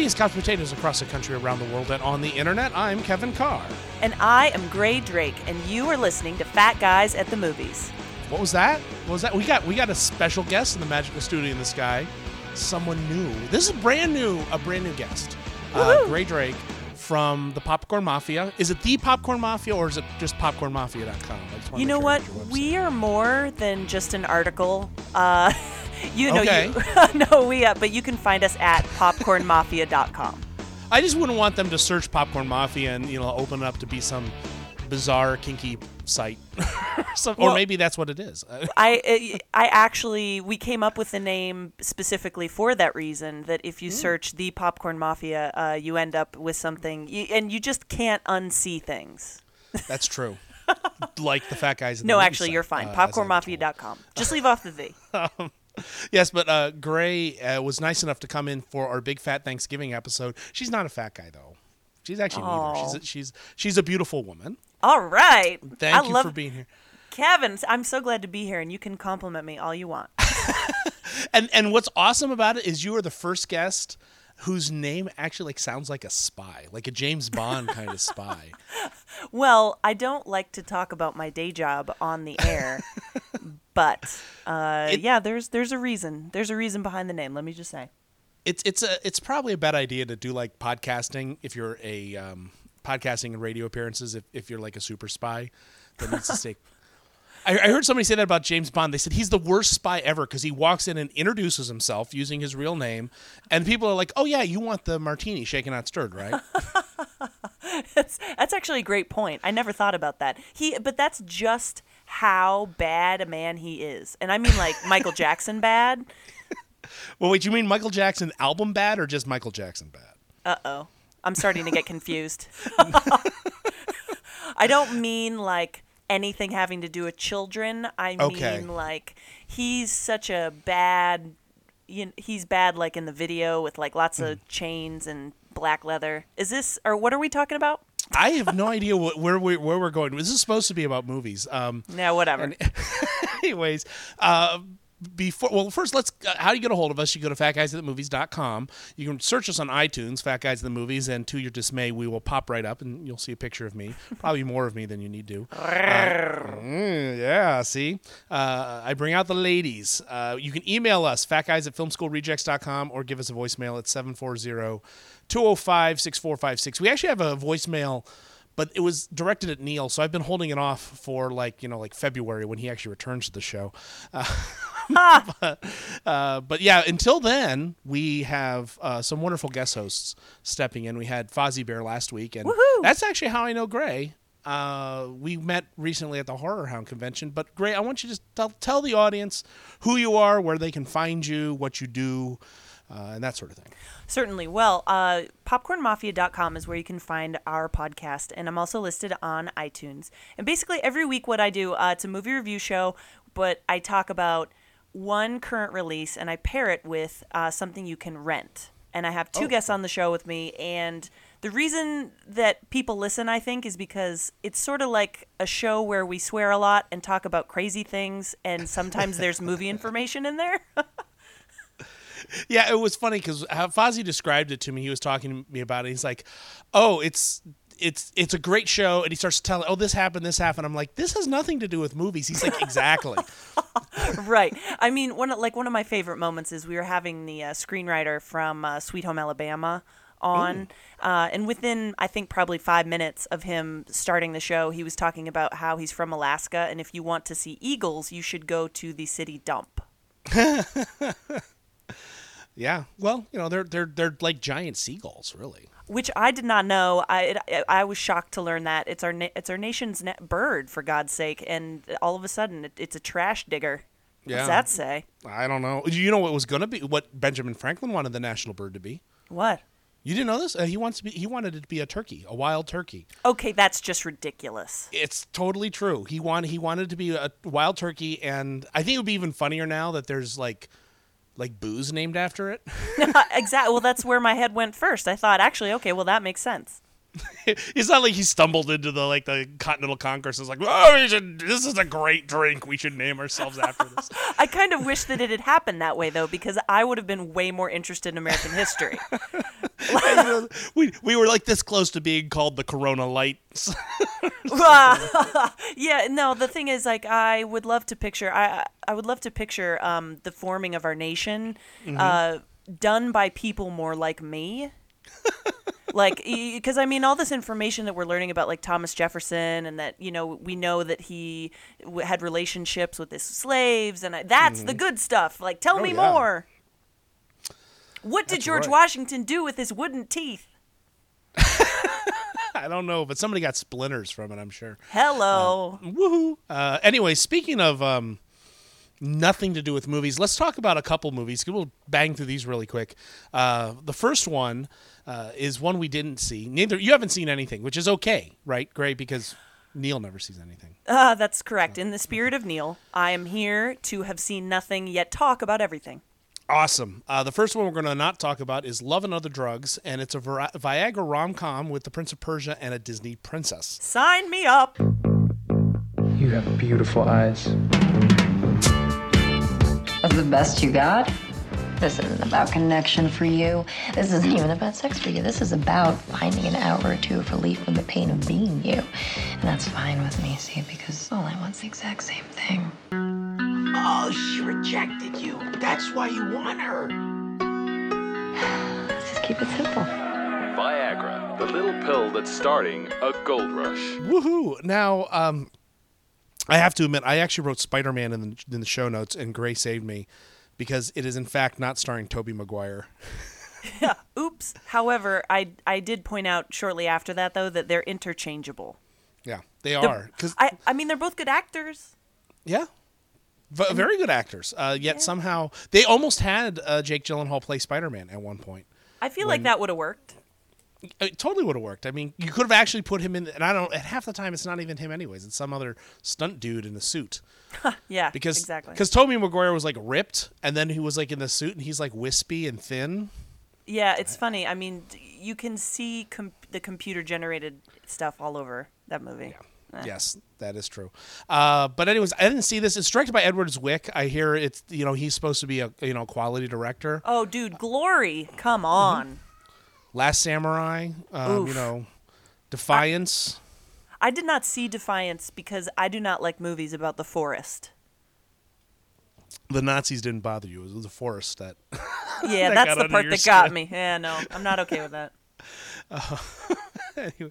beans, couch potatoes across the country, around the world, and on the internet. I'm Kevin Carr. And I am Gray Drake, and you are listening to Fat Guys at the Movies. What was that? We got a special guest in the Magical Studio in the Sky. Someone new. This is a brand new guest. Gray Drake from the Popcorn Mafia. Is it the Popcorn Mafia or is it just popcornmafia.com? You know what? We are more than just an article. Okay. But you can find us at popcornmafia.com. I just wouldn't want them to search Popcorn Mafia and open it up to be some bizarre, kinky site. Or maybe that's what it is. We came up with the name specifically for that reason, that if you search the Popcorn Mafia, you end up with something, and you just can't unsee things. That's true. Like the Fat Guys in the No, movie actually, site, you're fine. Popcornmafia.com. Just leave off the V. Yes, but Gray was nice enough to come in for our big fat Thanksgiving episode. She's not a fat guy, though. She's actually neither. She's a beautiful woman. All right. Thank you for being here. Kevin, I'm so glad to be here, and you can compliment me all you want. And what's awesome about it is you are the first guest whose name actually sounds like a spy, like a James Bond kind of spy. Well, I don't like to talk about my day job on the air, but there's a reason. There's a reason behind the name. Let me just say, it's probably a bad idea to do like podcasting if you're a podcasting and radio appearances if you're like a super spy that needs to stay. I heard somebody say that about James Bond. They said he's the worst spy ever because he walks in and introduces himself using his real name, and people are like, "Oh yeah, you want the martini shaken not stirred, right?" That's actually a great point. I never thought about that. But that's just how bad a man he is, and I mean like Michael Jackson bad. Well, wait, you mean Michael Jackson album bad or just Michael Jackson bad? Uh-oh. I'm starting to get confused. I don't mean like anything having to do with children. I mean like he's such a bad, he's bad like in the video with like lots of chains and black leather. Is this, or what are we talking about? I have no idea where we're going. This is supposed to be about movies. Yeah, whatever. Anyways, first, how do you get a hold of us? You go to fatguysatthemovies.com. You can search us on iTunes, Fat Guys at the Movies, and to your dismay, we will pop right up, and you'll see a picture of me. Probably more of me than you need to. Yeah, see? I bring out the ladies. You can email us, fatguys@filmschoolrejects.com, or give us a voicemail at 740-205-6456. We actually have a voicemail, but it was directed at Neil, so I've been holding it off for like February when he actually returns to the show. But yeah, until then, we have some wonderful guest hosts stepping in. We had Fozzie Bear last week, and that's actually how I know Gray. We met recently at the Horror Hound convention. But Gray, I want you to just tell the audience who you are, where they can find you, what you do, and that sort of thing. Certainly. Well, popcornmafia.com is where you can find our podcast, and I'm also listed on iTunes. And basically every week what I do, it's a movie review show, but I talk about one current release, and I pair it with something you can rent. And I have two guests on the show with me, and the reason that people listen, I think, is because it's sort of like a show where we swear a lot and talk about crazy things, and sometimes there's movie information in there. Yeah, it was funny because how Fozzie described it to me, he was talking to me about it. He's like, "Oh, it's a great show," and he starts to tell, "Oh, this happened." I'm like, "This has nothing to do with movies." He's like, "Exactly." Right. I mean, one of my favorite moments is we were having the screenwriter from Sweet Home Alabama on, and within I think probably 5 minutes of him starting the show, he was talking about how he's from Alaska, and if you want to see eagles, you should go to the city dump. Yeah, well, they're like giant seagulls, really. Which I did not know. I was shocked to learn that it's our nation's bird, for God's sake, and all of a sudden it's a trash digger. Yeah. What does that say? I don't know. You know what was going to be? What Benjamin Franklin wanted the national bird to be? What? You didn't know this? He wanted it to be a turkey, a wild turkey. Okay, that's just ridiculous. It's totally true. He wanted it to be a wild turkey, and I think it would be even funnier now that there's like booze named after it. Exactly. Well, that's where my head went first. I thought, actually, okay, well, that makes sense. It's not like he stumbled into the Continental Congress and was like, "Oh, this is a great drink. We should name ourselves after this." I kind of wish that it had happened that way, though, because I would have been way more interested in American history. We were like this close to being called the Corona Lights. Yeah, no, the thing is, like, I would love to picture the forming of our nation done by people more like me. Like, because I mean, all this information that we're learning about, like Thomas Jefferson, and that, we know that he had relationships with his slaves, and that's the good stuff. Like, tell me more. What did George Washington do with his wooden teeth? I don't know, but somebody got splinters from it, I'm sure. Hello. Woohoo. Anyway, speaking of nothing to do with movies, let's talk about a couple movies. We'll bang through these really quick. The first one is one we didn't see. You haven't seen anything, which is okay, right, Gray? Because Neil never sees anything. That's correct. In the spirit of Neil, I am here to have seen nothing yet talk about everything. Awesome. The first one we're going to not talk about is Love and Other Drugs, and it's a Viagra rom-com with the Prince of Persia and a Disney princess. Sign me up. You have beautiful eyes. That's the best you got? This isn't about connection for you. This isn't even about sex for you. This is about finding an hour or two of relief from the pain of being you. And that's fine with me, see, because all I want's the exact same thing. Oh, she rejected you. That's why you want her. Let's just keep it simple. Viagra, the little pill that's starting a gold rush. Woohoo! Now, I have to admit, I actually wrote Spider-Man in the show notes, and Gray saved me, because it is in fact not starring Tobey Maguire. Yeah, oops. However, I did point out shortly after that, though, that they're interchangeable. Yeah, they are. I mean, they're both good actors. Yeah. Very good actors. Yet somehow they almost had Jake Gyllenhaal play Spider-Man at one point. I feel like that would have worked. It totally would have worked. I mean, you could have actually put him in, and at half the time it's not even him anyways. It's some other stunt dude in a suit. Yeah, exactly. exactly. Because Tobey Maguire was like ripped, and then he was like in the suit, and he's like wispy and thin. Yeah, it's funny. I mean, you can see the computer-generated stuff all over that movie. Yeah. Yes, that is true. But anyways, I didn't see this. It's directed by Edward Zwick. I hear it's he's supposed to be a quality director. Oh, dude, Glory! Come on. Mm-hmm. Last Samurai. Defiance. I did not see Defiance because I do not like movies about the forest. The Nazis didn't bother you. It was the forest that. Yeah, that that's the part that got me. Yeah, no, I'm not okay with that. Anyway,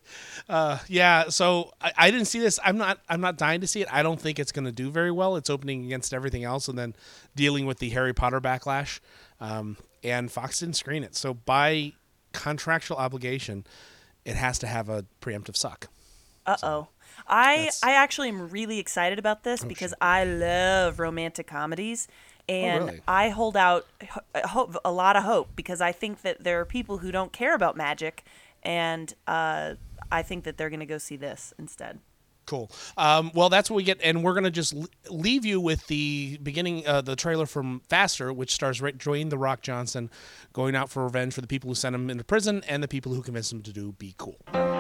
so I didn't see this. I'm not dying to see it. I don't think it's going to do very well. It's opening against everything else, and then dealing with the Harry Potter backlash. And Fox didn't screen it, so by contractual obligation, it has to have a preemptive suck. Uh-oh. I actually am really excited about this because I love romantic comedies. And really? I hold out a lot of hope because I think that there are people who don't care about magic, and I think that they're going to go see this instead. Cool. Well, that's what we get, and we're going to just leave you with the beginning, the trailer from Faster, which stars Dwayne "The Rock" Johnson going out for revenge for the people who sent him into prison and the people who convinced him to be cool.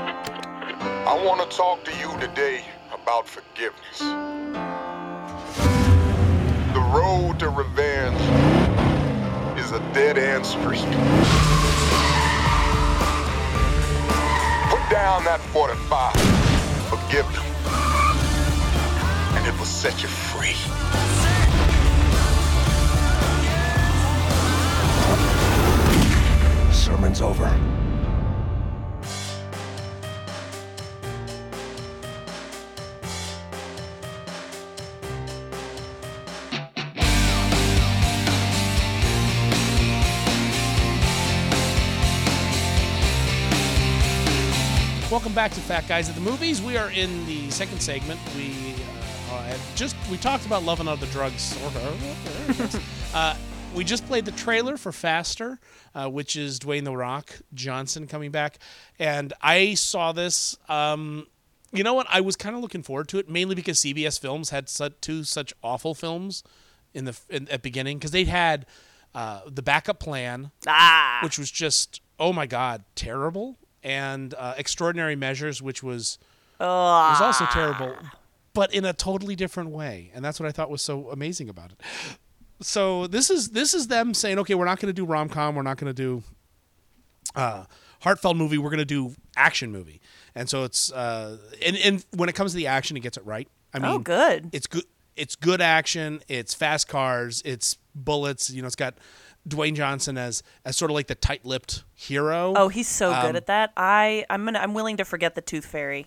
I want to talk to you today about forgiveness. The road to revenge is a dead-end street. Put down that 45. Forgive them. And it will set you free. Sermon's over. Welcome back to Fat Guys at the Movies. We are in the second segment. We talked about Love and Other Drugs. We just played the trailer for Faster, which is Dwayne "The Rock" Johnson coming back, and I saw this. You know what? I was kind of looking forward to it, mainly because CBS Films had two such awful films at beginning, because they had The Backup Plan, which was just, oh my God, terrible. And Extraordinary Measures, which was also terrible, but in a totally different way. And that's what I thought was so amazing about it. So this is them saying, okay, we're not going to do rom-com, we're not going to do heartfelt movie. We're going to do action movie. And so it's and when it comes to the action, it gets it right. I mean, good. It's good. It's good action. It's fast cars. It's bullets. It's got Dwayne Johnson as sort of like the tight-lipped hero. Oh, he's so good at that. I'm willing to forget the Tooth Fairy.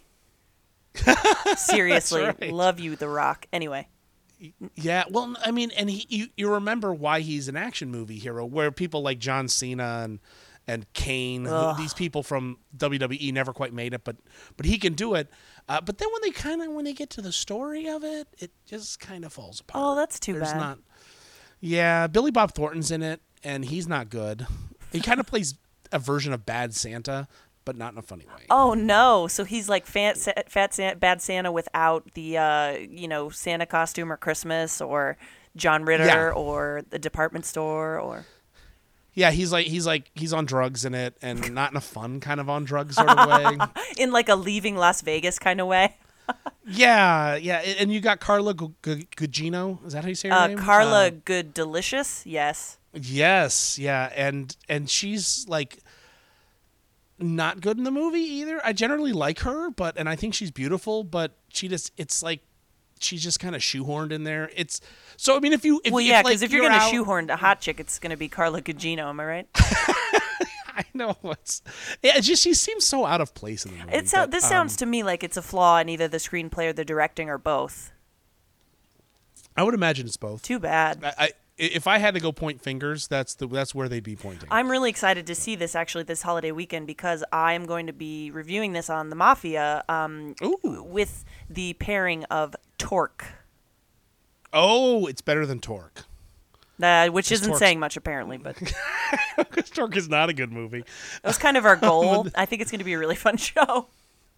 Seriously, right. Love you, The Rock. Anyway. Yeah, well, I mean, and you remember why he's an action movie hero, where people like John Cena and Kane, these people from WWE never quite made it, but he can do it. But then when they get to the story of it, it just kind of falls apart. Oh, that's too bad. Not. Yeah, Billy Bob Thornton's in it, and he's not good. He kind of plays a version of Bad Santa, but not in a funny way. Oh no! So he's like Bad Santa without the Santa costume or Christmas or John Ritter or the department store or. Yeah, he's on drugs in it, and not in a fun kind of on drugs sort of way. In like a leaving Las Vegas kind of way. Yeah, and you got Carla Gugino. Is that how you say her name? Carla Good Delicious. Yes. Yes, yeah, and she's like not good in the movie either. I generally like her, and I think she's beautiful, but it's like she's just kind of shoehorned in there. It's so I mean if you're going to shoehorn a hot chick, it's going to be Carla Gugino. Am I right? I know it's just she seems so out of place in the movie. This sounds to me like it's a flaw in either the screenplay or the directing or both. I would imagine it's both. Too bad. If I had to go point fingers, that's where they'd be pointing. I'm really excited to see this actually this holiday weekend because I'm going to be reviewing this on the Mafia with the pairing of Torque. Oh, it's better than Torque. Which isn't saying much apparently, but because Torque is not a good movie. That was kind of our goal. I think it's going to be a really fun show.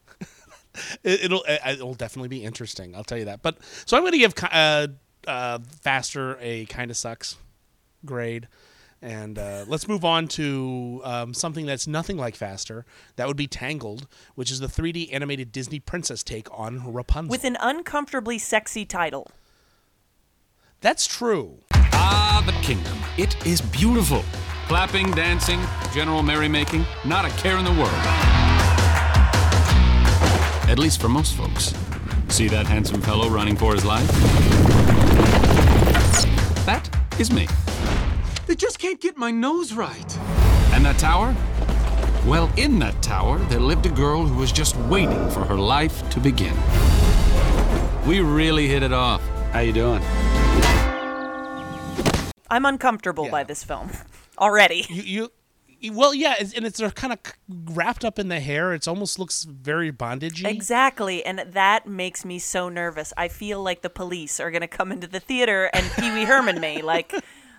It'll definitely be interesting. I'll tell you that. But so I'm going to give Faster a kind of sucks grade, and let's move on to something that's nothing like Faster. That would be Tangled, which is the 3D animated Disney princess take on Rapunzel with an uncomfortably sexy title. That's true. Ah, the kingdom. It is beautiful. Clapping, dancing, general merrymaking, not a care in the world. At least for most folks. See that handsome fellow running for his life? That is me. They just can't get my nose right. And that tower? Well, in that tower, there lived a girl who was just waiting for her life to begin. We really hit it off. How you doing? I'm uncomfortable by this film already. Well, yeah, and it's kind of wrapped up in the hair. It almost looks very bondagey. Exactly, and that makes me so nervous. I feel like the police are going to come into the theater and Pee Wee Herman me. Like,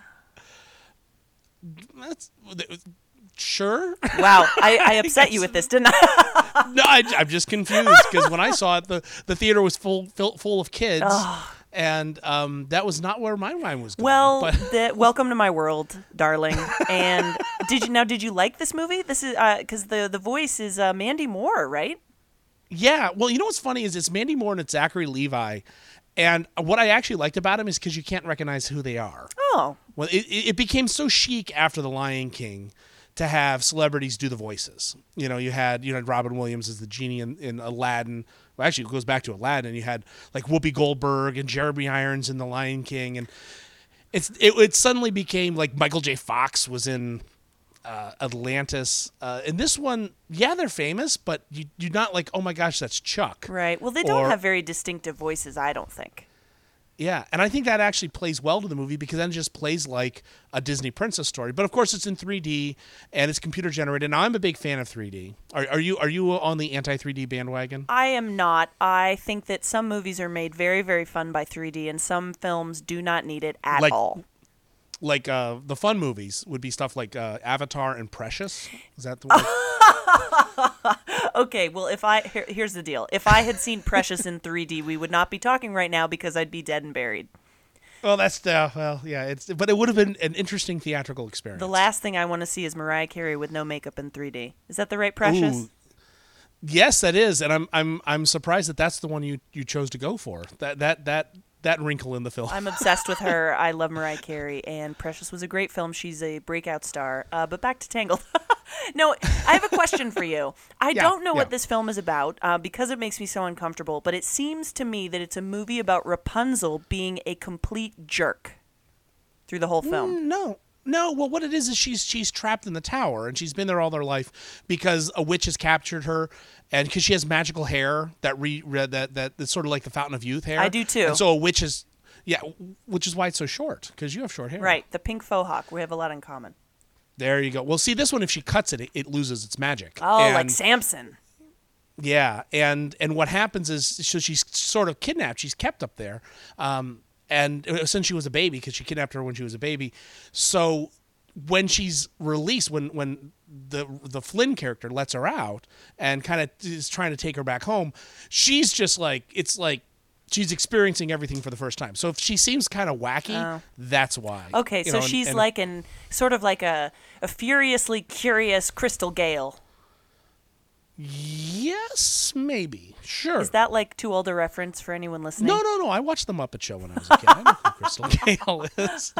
that's sure. Wow, I upset you with this, didn't I? No, I'm just confused because when I saw it, the theater was full of kids. Oh. And that was not where my mind was going. Well, welcome to my world, darling. And did you like this movie? This is because the voice is Mandy Moore, right? Yeah. Well, you know what's funny is it's Mandy Moore and it's Zachary Levi. And what I actually liked about him is because you can't recognize who they are. Oh. Well, it became so chic after The Lion King to have celebrities do the voices. You had Robin Williams as the genie in Aladdin. Well, actually, it goes back to Aladdin. You had like Whoopi Goldberg and Jeremy Irons in The Lion King, and it suddenly became like Michael J. Fox was in Atlantis. In this one, yeah, they're famous, but you're not like, oh my gosh, that's Chuck. Right. Well, they don't have very distinctive voices, I don't think. Yeah, and I think that actually plays well to the movie because then it just plays like a Disney princess story. But of course, it's in 3D and it's computer generated. Now, I'm a big fan of 3D. Are you on the anti-3D bandwagon? I am not. I think that some movies are made very, very fun by 3D, and some films do not need it at all. Like the fun movies would be stuff like Avatar and Precious. Is that the one? Okay, well, here's the deal. If I had seen Precious in 3D, we would not be talking right now because I'd be dead and buried. Well, but it would have been an interesting theatrical experience. The last thing I want to see is Mariah Carey with no makeup in 3D. Is that the right Precious? Ooh. Yes, that is, and I'm surprised that that's the one you chose to go for. That wrinkle in the film. I'm obsessed with her. I love Mariah Carey, and Precious was a great film. She's a breakout star. But back to Tangled. No, I have a question for you. I Yeah, don't know yeah. what this film is about because it makes me so uncomfortable, but it seems to me that it's a movie about Rapunzel being a complete jerk through the whole film. No. Well, what it is she's trapped in the tower, and she's been there all her life because a witch has captured her, and because she has magical hair that's sort of like the Fountain of Youth hair. I do too. And so a witch is, which is why it's so short, because you have short hair. Right, the pink faux hawk. We have a lot in common. There you go. Well, see, this one, if she cuts it, it loses its magic. Oh, And- like Samson. Yeah, and what happens is, so she's sort of kidnapped. She's kept up there, and since she was a baby, because she kidnapped her when she was a baby. So when she's released, when the Flynn character lets her out and kind of is trying to take her back home, she's just like, it's like she's experiencing everything for the first time. So if she seems kind of wacky, that's why. Okay, You so know, she's and- like sort of like a furiously curious Crystal Gale. Yes, maybe. Sure. Is that like too old a reference for anyone listening? No. I watched The Muppet Show when I was a kid. I know who Crystal Gale is.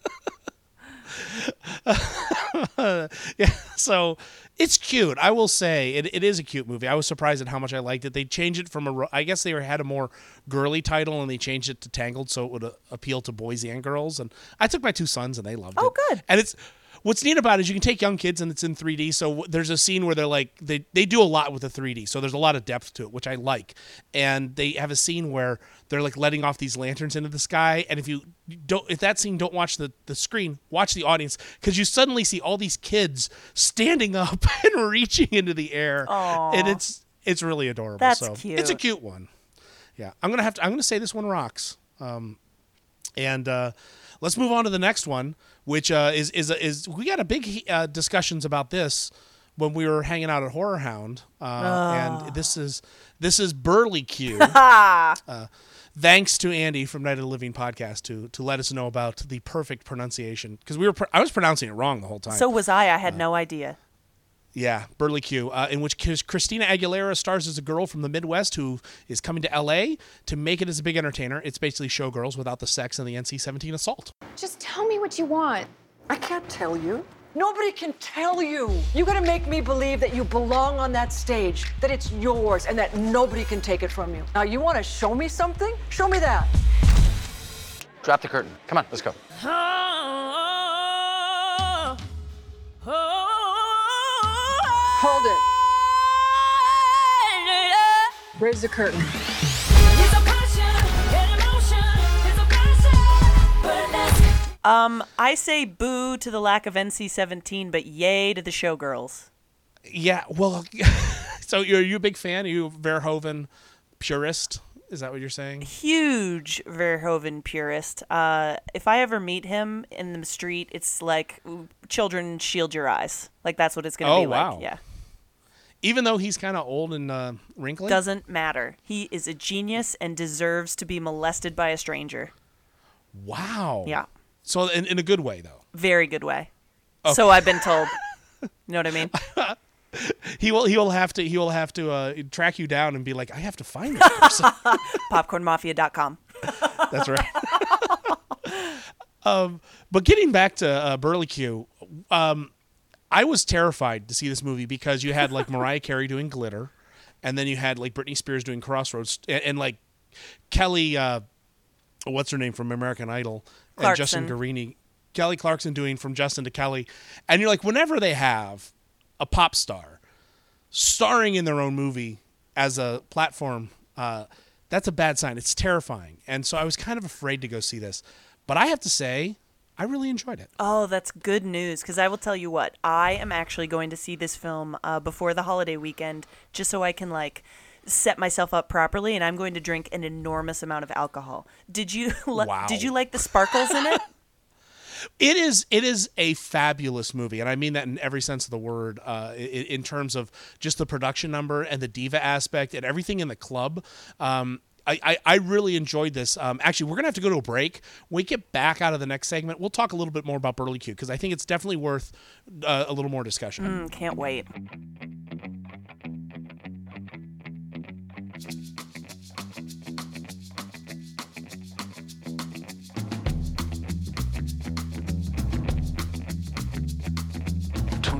Yeah, so it's cute. I will say it is a cute movie. I was surprised at how much I liked it. They changed it from I guess they had a more girly title, and they changed it to Tangled so it would appeal to boys and girls. And I took my 2 sons, and they loved it. Oh, good. And what's neat about it is you can take young kids, and it's in 3D. So there's a scene where they're like, they do a lot with the 3D. So there's a lot of depth to it, which I like. And they have a scene where they're like letting off these lanterns into the sky. And if that scene, don't watch the screen, watch the audience, because you suddenly see all these kids standing up and reaching into the air. Aww. And it's really adorable. That's so cute. It's a cute one. Yeah. I'm going to say this one rocks. And let's move on to the next one, which is we got a big discussions about this when we were hanging out at Horror Hound, and this is Burly Q. Thanks to Andy from Night of the Living podcast to let us know about the perfect pronunciation, because I was pronouncing it wrong the whole time. So was I. I had no idea. Yeah, Burly Q, in which Christina Aguilera stars as a girl from the Midwest who is coming to L.A. to make it as a big entertainer. It's basically Showgirls without the sex and the NC-17 assault. Just tell me what you want. I can't tell you. Nobody can tell you. You gotta make me believe that you belong on that stage, that it's yours, and that nobody can take it from you. Now, you wanna show me something? Show me that. Drop the curtain. Come on, let's go. Hold it. Raise the curtain. I say boo to the lack of NC-17, but yay to the Showgirls. Yeah, well, so you're a big fan? Are you a Verhoeven purist? Is that what you're saying? Huge Verhoeven purist. If I ever meet him in the street, it's like, children, shield your eyes. Like, that's what it's going to be wow. like. Yeah. Even though he's kind of old and wrinkly? Doesn't matter. He is a genius and deserves to be molested by a stranger. Wow. Yeah. So in a good way, though. Very good way. Okay. So I've been told. You know what I mean? He will have to track you down and be like, I have to find this person. Popcornmafia.com. That's right. But getting back to Burly Q, I was terrified to see this movie because you had like Mariah Carey doing Glitter, and then you had like Britney Spears doing Crossroads, and like Kelly, what's her name from American Idol, Clarkson. and Justin Guarini, Kelly Clarkson doing From Justin to Kelly, and you're like, whenever they have a pop star starring in their own movie as a platform, that's a bad sign. It's terrifying. And so I was kind of afraid to go see this. But I have to say, I really enjoyed it. Oh, that's good news, because I will tell you what, I am actually going to see this film before the holiday weekend, just so I can, like, set myself up properly, and I'm going to drink an enormous amount of alcohol. Did you Did you like the sparkles in it? It is a fabulous movie, and I mean that in every sense of the word, in terms of just the production number and the diva aspect and everything in the club. I really enjoyed this. Actually, we're going to have to go to a break. When we get back out of the next segment, we'll talk a little bit more about Burly Q, because I think it's definitely worth a little more discussion. Can't wait. Tune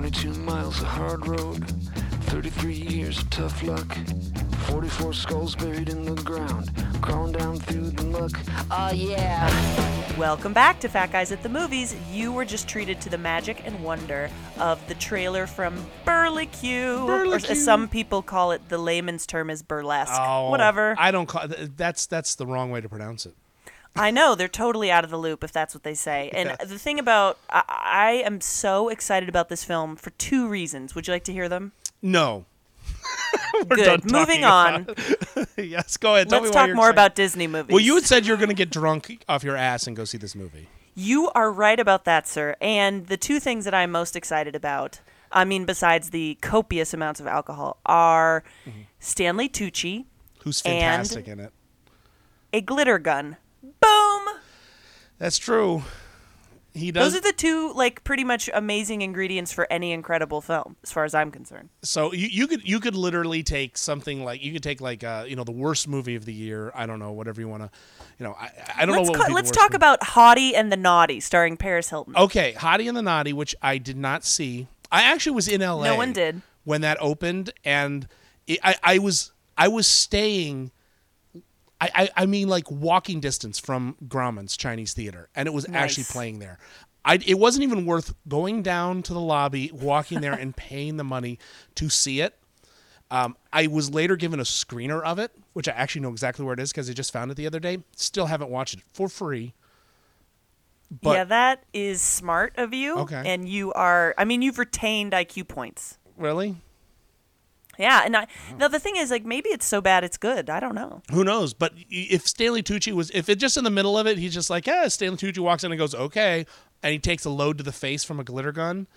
22 miles of hard road, 33 years of tough luck, 44 skulls buried in the ground, crawling down through the muck. Oh yeah. Welcome back to Fat Guys at the Movies. You were just treated to the magic and wonder of the trailer from Burlicue. Or as some people call it, the layman's term is burlesque. Oh, whatever. I don't call that's the wrong way to pronounce it. I know, they're totally out of the loop if that's what they say. And the thing about, I am so excited about this film for 2 reasons. Would you like to hear them? No. Good. Moving on. Yes, go ahead. Let's talk more about Disney movies. Well, you had said you were going to get drunk off your ass and go see this movie. You are right about that, sir. And the 2 things that I'm most excited about, I mean, besides the copious amounts of alcohol, are Stanley Tucci. Who's fantastic in it. A glitter gun. Boom! That's true. He does. Those are the 2, like, pretty much amazing ingredients for any incredible film, as far as I'm concerned. So you could literally take something like the worst movie of the year. I don't know, whatever you want to, I don't know what would be Let's the worst talk movie. about Hottie and the Naughty, starring Paris Hilton. Okay, Hottie and the Naughty, which I did not see. I actually was in LA. No one did. When that opened, and I was staying. I mean, like walking distance from Grauman's Chinese Theater, and it was actually playing there. It wasn't even worth going down to the lobby, walking there, and paying the money to see it. I was later given a screener of it, which I actually know exactly where it is because I just found it the other day. Still haven't watched it for free. But, yeah, that is smart of you. Okay. And you've retained IQ points. Really? Yeah, and now the thing is, like, maybe it's so bad it's good. I don't know. Who knows? But if Stanley Tucci if it just in the middle of it, he's just like, Stanley Tucci walks in and goes, okay, and he takes a load to the face from a glitter gun,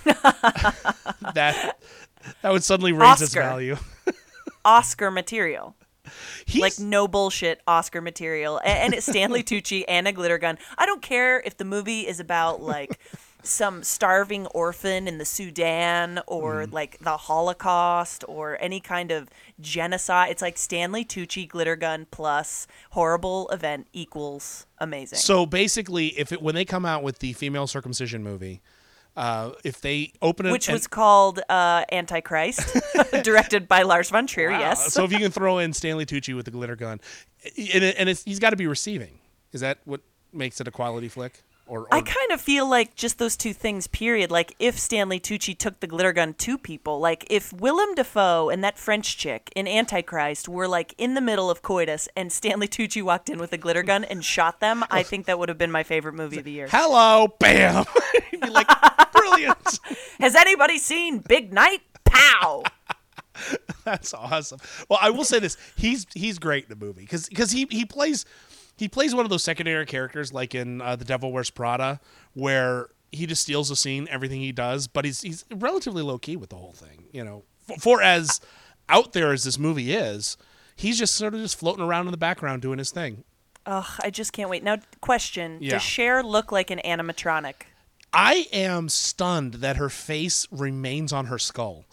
that would suddenly raise its value. Oscar material. Like, no bullshit Oscar material. And it's Stanley Tucci and a glitter gun. I don't care if the movie is about, like, some starving orphan in the Sudan or like the Holocaust or any kind of genocide. It's like Stanley Tucci glitter gun plus horrible event equals amazing. So basically, when they come out with the female circumcision movie, if they open it, which was called Antichrist, directed by Lars von Trier. Wow. Yes. So if you can throw in Stanley Tucci with the glitter gun, and he's got to be receiving. Is that what makes it a quality flick? Or I kind of feel like just those 2 things, period. Like, if Stanley Tucci took the glitter gun to people, like if Willem Dafoe and that French chick in Antichrist were like in the middle of coitus and Stanley Tucci walked in with a glitter gun and shot them, I think that would have been my favorite movie of the year. Hello, bam! You'd be like, brilliant. Has anybody seen Big Night? Pow! That's awesome. Well, I will say this: he's great in the movie because he plays one of those secondary characters, like in The Devil Wears Prada, where he just steals the scene, everything he does, but he's relatively low key with the whole thing. For as out there as this movie is, he's just sort of just floating around in the background doing his thing. Ugh, I just can't wait. Now, question: Yeah. Does Cher look like an animatronic? I am stunned that her face remains on her skull.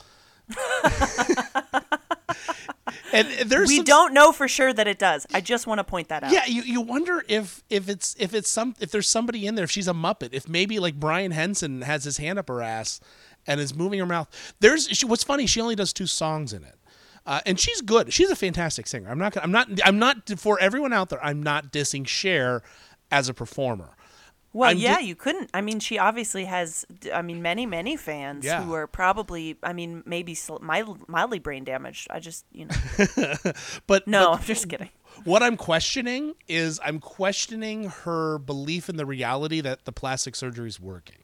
And we don't know for sure that it does. I just want to point that out. Yeah, you wonder if there's somebody in there, if she's a Muppet, if maybe like Brian Henson has his hand up her ass and is moving her mouth. What's funny, she only does 2 songs in it, and she's good. She's a fantastic singer. I'm not for everyone out there. I'm not dissing Cher as a performer. Well, you couldn't. I mean, she obviously has, many, many fans who are probably, maybe mildly brain damaged. I just, but I'm just kidding. What I'm questioning is her belief in the reality that the plastic surgery is working.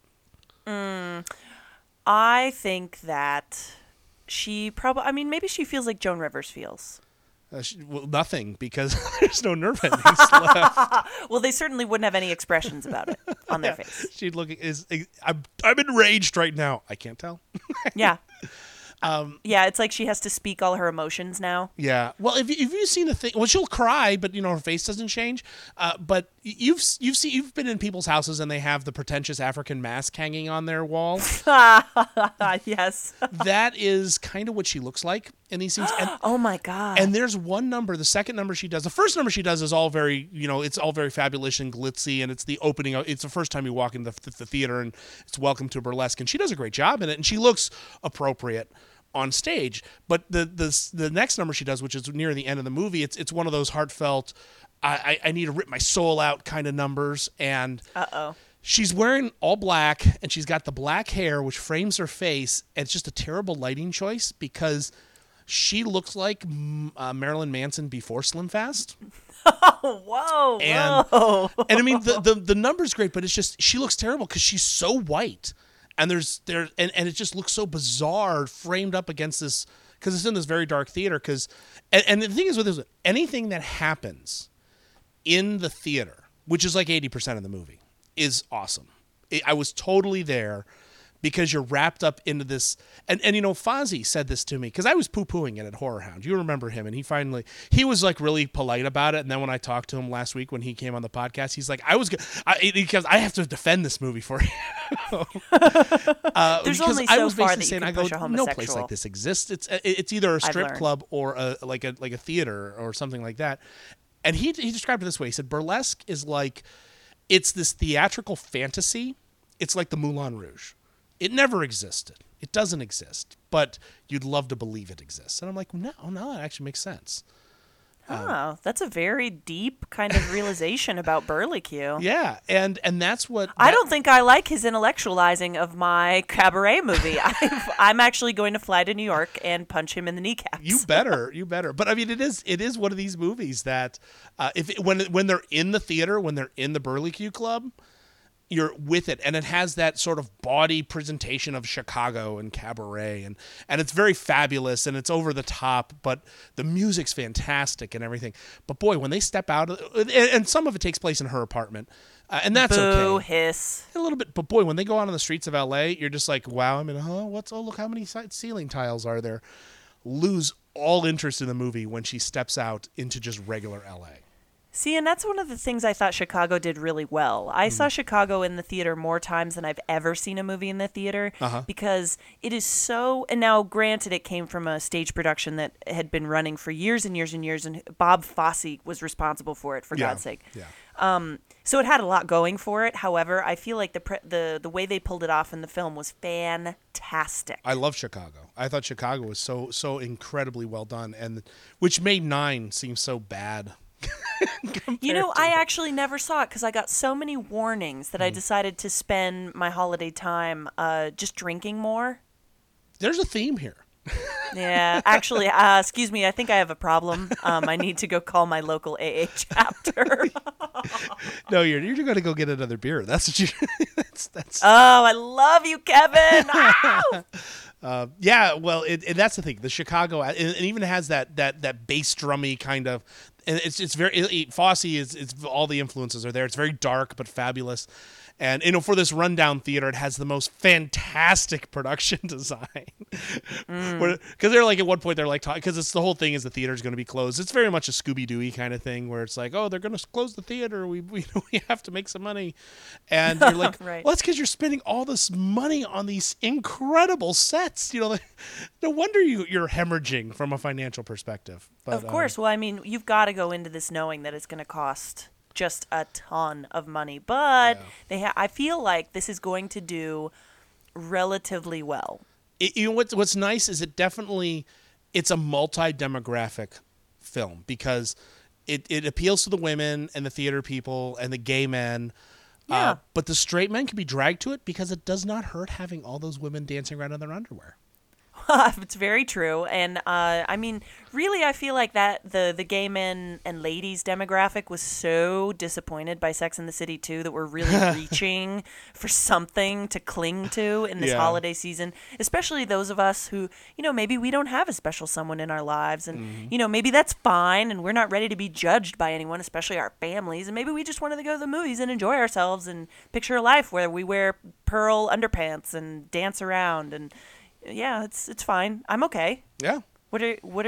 I think that she probably, maybe she feels like Joan Rivers feels. Nothing, because there's no nerve endings left. Well, they certainly wouldn't have any expressions about it on their face. She'd look. I'm enraged right now. I can't tell. Yeah. It's like she has to speak all her emotions now. Yeah. Well, if you've seen the thing, well, she'll cry, but her face doesn't change. But You've been in people's houses and they have the pretentious African mask hanging on their wall. Yes. That is kind of what she looks like in these scenes. And, oh my God. And there's one number, the second number she does. The first number she does is all very, it's all very fabulous and glitzy, and it's the opening. It's the first time you walk into the theater, and it's Welcome to Burlesque, and she does a great job in it, and she looks appropriate on stage. But the next number she does, which is near the end of the movie, it's one of those heartfelt, I need to rip my soul out kind of numbers. And she's wearing all black, and she's got the black hair, which frames her face. And it's just a terrible lighting choice because she looks like Marilyn Manson before Slim Fast. Whoa. And I mean, the number's great, but it's just, she looks terrible because she's so white. And and it just looks so bizarre framed up against this, because it's in this very dark theater. And the thing is with this, anything that happens in the theater, which is like 80% of the movie, is awesome. I was totally there because you're wrapped up into this. And Fozzie said this to me because I was poo-pooing it at Horror Hound. You remember him, and he was like really polite about it. And then when I talked to him last week when he came on the podcast, he's like, because I have to defend this movie for you. There's only so far that you can push a homosexual. No place like this exists. It's either a strip club or like a theater or something like that. And he described it this way. He said burlesque is like, it's this theatrical fantasy. It's like the Moulin Rouge. It never existed. It doesn't exist, but you'd love to believe it exists. And I'm like, no, that actually makes sense. That's a very deep kind of realization about Burlicue. Yeah, and that's what... I don't think I like his intellectualizing of my cabaret movie. I'm actually going to fly to New York and punch him in the kneecaps. You better. But I mean, it is one of these movies that when they're in the theater, when they're in the Burlicue Club, you're with it, and it has that sort of bawdy presentation of Chicago and cabaret, and it's very fabulous, and it's over the top, but the music's fantastic and everything. But boy, when they step out, and some of it takes place in her apartment, and that's Boo, okay. Hiss. A little bit, but boy, when they go out on the streets of LA, you're just like, wow, look how many ceiling tiles are there. Lose all interest in the movie when she steps out into just regular LA. See, and that's one of the things I thought Chicago did really well. I saw Chicago in the theater more times than I've ever seen a movie in the theater because it is so... And now, granted, it came from a stage production that had been running for years and years and years, and Bob Fosse was responsible for it, for God's sake. Yeah. So it had a lot going for it. However, I feel like the way they pulled it off in the film was fantastic. I love Chicago. I thought Chicago was so incredibly well done, and which made 9 seem so bad. I actually never saw it because I got so many warnings that I decided to spend my holiday time just drinking more. There's a theme here. Yeah, actually, excuse me, I think I have a problem. I need to go call my local AA chapter. No, you're going to go get another beer. That's what you. That's. Oh, I love you, Kevin. Yeah, well, that's the thing. The Chicago, and it even has that bass drummy kind of. And it's very Fosse is all the influences are there. It's very dark but fabulous, and for this rundown theater, it has the most fantastic production design. Because they're like at one point they're like because it's the whole thing is the theater is going to be closed. It's very much a Scooby-Doo kind of thing where it's like, oh, they're going to close the theater. We have to make some money, and you're like, right. Well, that's because you're spending all this money on these incredible sets. No wonder you're hemorrhaging from a financial perspective. But, of course. Well, I mean, you've got to go into this knowing that it's going to cost just a ton of money, but I feel like this is going to do relatively well. What's nice is it's a multi-demographic film because it appeals to the women and the theater people and the gay men. Yeah. But the straight men can be dragged to it because it does not hurt having all those women dancing around in their underwear. It's very true. And I mean, really, I feel like that the gay men and ladies demographic was so disappointed by Sex and the City 2 that we're really reaching for something to cling to in this holiday season, especially those of us who, maybe we don't have a special someone in our lives. And, maybe that's fine. And we're not ready to be judged by anyone, especially our families. And maybe we just wanted to go to the movies and enjoy ourselves and picture a life where we wear pearl underpants and dance around and... Yeah, it's fine. I'm okay. Yeah. What are you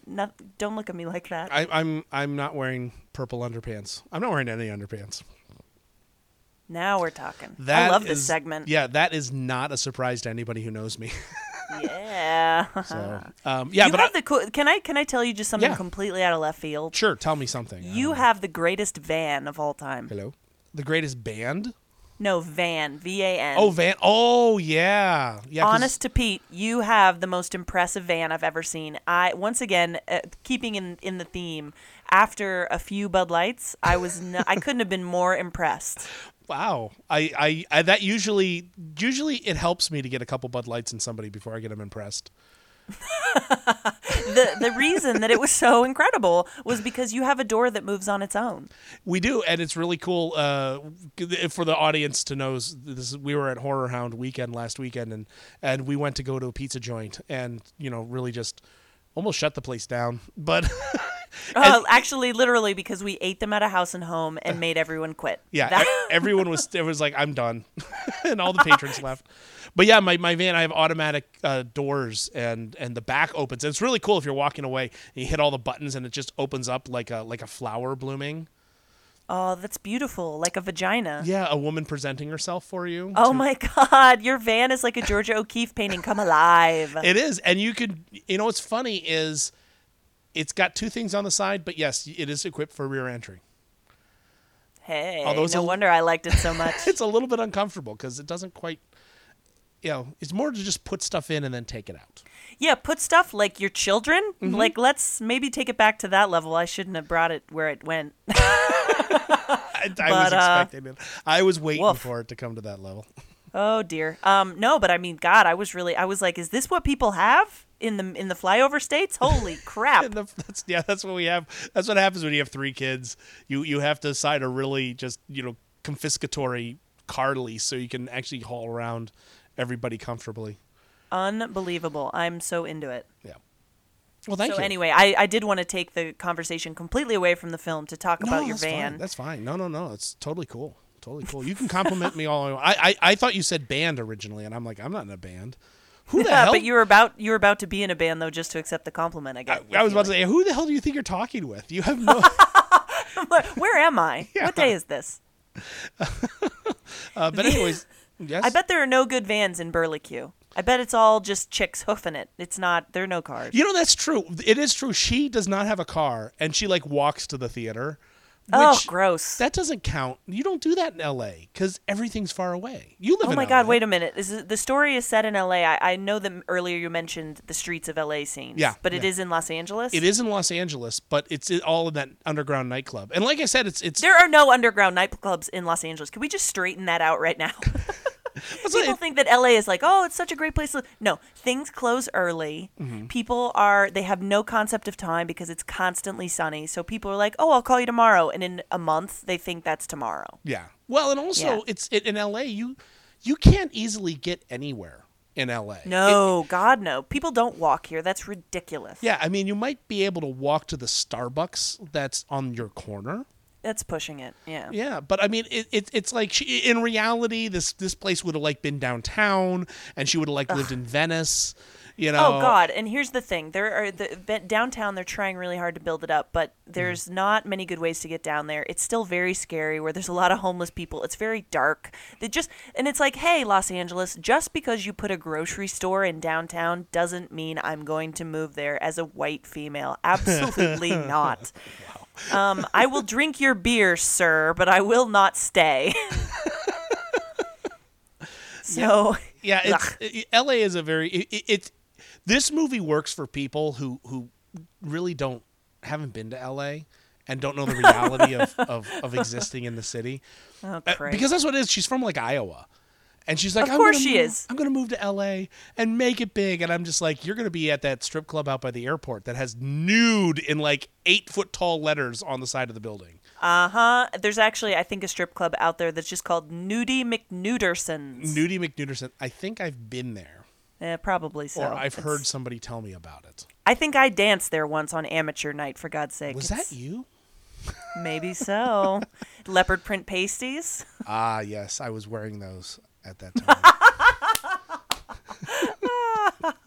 don't look at me like that. I'm not wearing purple underpants. I'm not wearing any underpants. Now we're talking. I love this segment. Yeah, that is not a surprise to anybody who knows me. Yeah. So, Can I tell you just something completely out of left field? Sure, tell me something. You have the greatest van of all time. Hello? The greatest band? No, van. V-A-N. Oh, van. Oh, yeah. Honest to Pete, you have the most impressive van I've ever seen. Once again, keeping in the theme, after a few Bud Lights, I couldn't have been more impressed. Wow. I that usually it helps me to get a couple Bud Lights in somebody before I get them impressed. The reason that it was so incredible was because you have a door that moves on its own. We do, and it's really cool for the audience to know. We were at Horror Hound weekend last weekend, and we went to go to a pizza joint, and really just almost shut the place down. But actually, literally, because we ate them at a house and home and made everyone quit. Yeah, everyone was like, I'm done, and all the patrons left. But yeah, my van, I have automatic doors, and the back opens. And it's really cool if you're walking away and you hit all the buttons and it just opens up like a flower blooming. Oh, that's beautiful, like a vagina. Yeah, a woman presenting herself for you. Oh my God, your van is like a Georgia O'Keeffe painting come alive. It is, and you could, what's funny is it's got two things on the side, but yes, it is equipped for rear entry. Hey, no wonder I liked it so much. It's a little bit uncomfortable because it doesn't quite, it's more to just put stuff in and then take it out. Yeah, put stuff like your children. Mm-hmm. Like, let's maybe take it back to that level. I shouldn't have brought it where it went. I was expecting it. I was waiting for it to come to that level. Oh dear. No, but I mean, God, I was like, is this what people have in the flyover states? Holy crap. That's what we have. That's what happens when you have 3 kids. You have to sign a really just, confiscatory car lease so you can actually haul around everybody comfortably. Unbelievable. I'm so into it. Yeah. Well, thank you. So anyway, I did want to take the conversation completely away from the film to talk about your van. Fine. That's fine. No. It's totally cool. Totally cool. You can compliment me all I want. I thought you said band originally, and I'm like, I'm not in a band. Who the hell? But you were about to be in a band, though, just to accept the compliment, I guess. I was about to say, who the hell do you think you're talking with? You have no... Where am I? Yeah. What day is this? But anyways, yes? I bet there are no good vans in Burlicue. I bet it's all just chicks hoofing it. It's not, there are no cars. That's true. It is true. She does not have a car, and she walks to the theater. Oh, gross. That doesn't count. You don't do that in L.A. because everything's far away. You live in L.A. Oh my God, wait a minute. The story is set in L.A. I know that earlier you mentioned the streets of L.A. scenes. Yeah. But it is in Los Angeles? It is in Los Angeles, but it's all in that underground nightclub. And like I said, it's... There are no underground nightclubs in Los Angeles. Can we just straighten that out right now? People think that LA is like, oh, it's such a great place to live. No, things close early. Mm-hmm. People they have no concept of time because it's constantly sunny. So people are like, oh, I'll call you tomorrow. And in a month, they think that's tomorrow. Yeah. Well, and also in LA, you can't easily get anywhere in LA. No, God, no. People don't walk here. That's ridiculous. Yeah. I mean, you might be able to walk to the Starbucks that's on your corner. That's pushing it, yeah. Yeah, but I mean, it's like in reality, this place would have been downtown, and she would have lived in Venice, Oh God! And here's the thing: downtown, they're trying really hard to build it up, but there's not many good ways to get down there. It's still very scary. Where there's a lot of homeless people. It's very dark. And it's like, hey, Los Angeles, just because you put a grocery store in downtown doesn't mean I'm going to move there as a white female. Absolutely not. Wow. I will drink your beer, sir, but I will not stay. So yeah, LA is a very this movie works for people who really haven't been to LA and don't know the reality of existing in the city. Oh, because that's what it is. She's from Iowa. And she's like, of course she is. I'm going to move to L.A. and make it big. And I'm just like, you're going to be at that strip club out by the airport that has nude in 8-foot tall letters on the side of the building. Uh-huh. There's actually, I think, a strip club out there that's just called Nudie McNuderson's. Nudie McNuderson. I think I've been there. Yeah, probably so. Or I've heard somebody tell me about it. I think I danced there once on amateur night, for God's sake. Was that you? Maybe so. Leopard print pasties? Ah, yes. I was wearing those at that time.